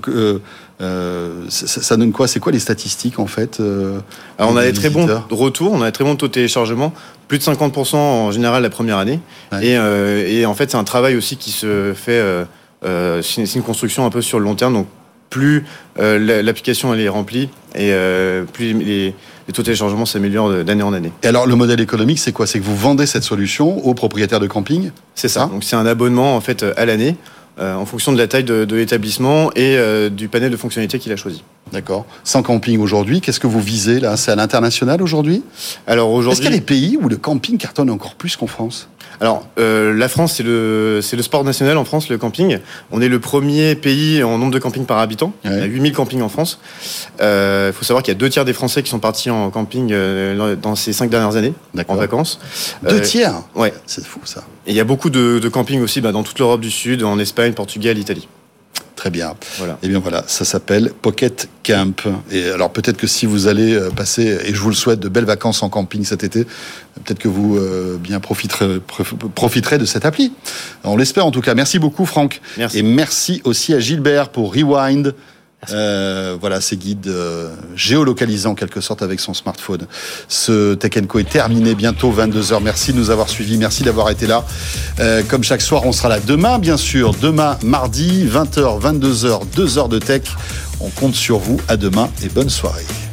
ça donne quoi? C'est quoi les statistiques, en fait? Alors, on a des très bons retours, on a des très bons taux de téléchargement, plus de 50% en général la première année. Ouais. Et en fait, c'est un travail aussi qui se fait... c'est une construction un peu sur le long terme, donc plus l'application elle est remplie et plus les taux de téléchargement s'améliorent d'année en année. Et alors le modèle économique, c'est quoi? C'est que vous vendez cette solution aux propriétaires de camping? C'est ça. Donc c'est un abonnement en fait à l'année en fonction de la taille de l'établissement et du panel de fonctionnalités qu'il a choisi. D'accord. 100 campings aujourd'hui, qu'est-ce que vous visez là? C'est à l'international aujourd'hui? Alors aujourd'hui, est-ce qu'il y a des pays où le camping cartonne encore plus qu'en France? Alors, la France, c'est le sport national en France, le camping. On est le premier pays en nombre de campings par habitant. Ouais. On a 8000 campings en France. Il faut savoir qu'il y a 2/3 des Français qui sont partis en camping dans ces 5 dernières années, en vacances. 2/3 Ouais. C'est fou, ça. Et il y a beaucoup de campings aussi dans toute l'Europe du Sud, en Espagne, Portugal, Italie. Très bien. Voilà. Et bien voilà, ça s'appelle Pocket Camp. Et alors peut-être que si vous allez passer, et je vous le souhaite, de belles vacances en camping cet été, peut-être que vous bien profiterez de cette appli. On l'espère en tout cas. Merci beaucoup Franck. Merci. Et merci aussi à Gilbert pour Rewind. Voilà, ces guides géolocalisés en quelque sorte avec son smartphone. Ce Tech & Co est terminé, bientôt 22h. Merci de nous avoir suivis, merci d'avoir été là. Comme chaque soir, on sera là demain, bien sûr. Demain, mardi, 20h, 22h, 2 heures de tech. On compte sur vous. À demain et bonne soirée.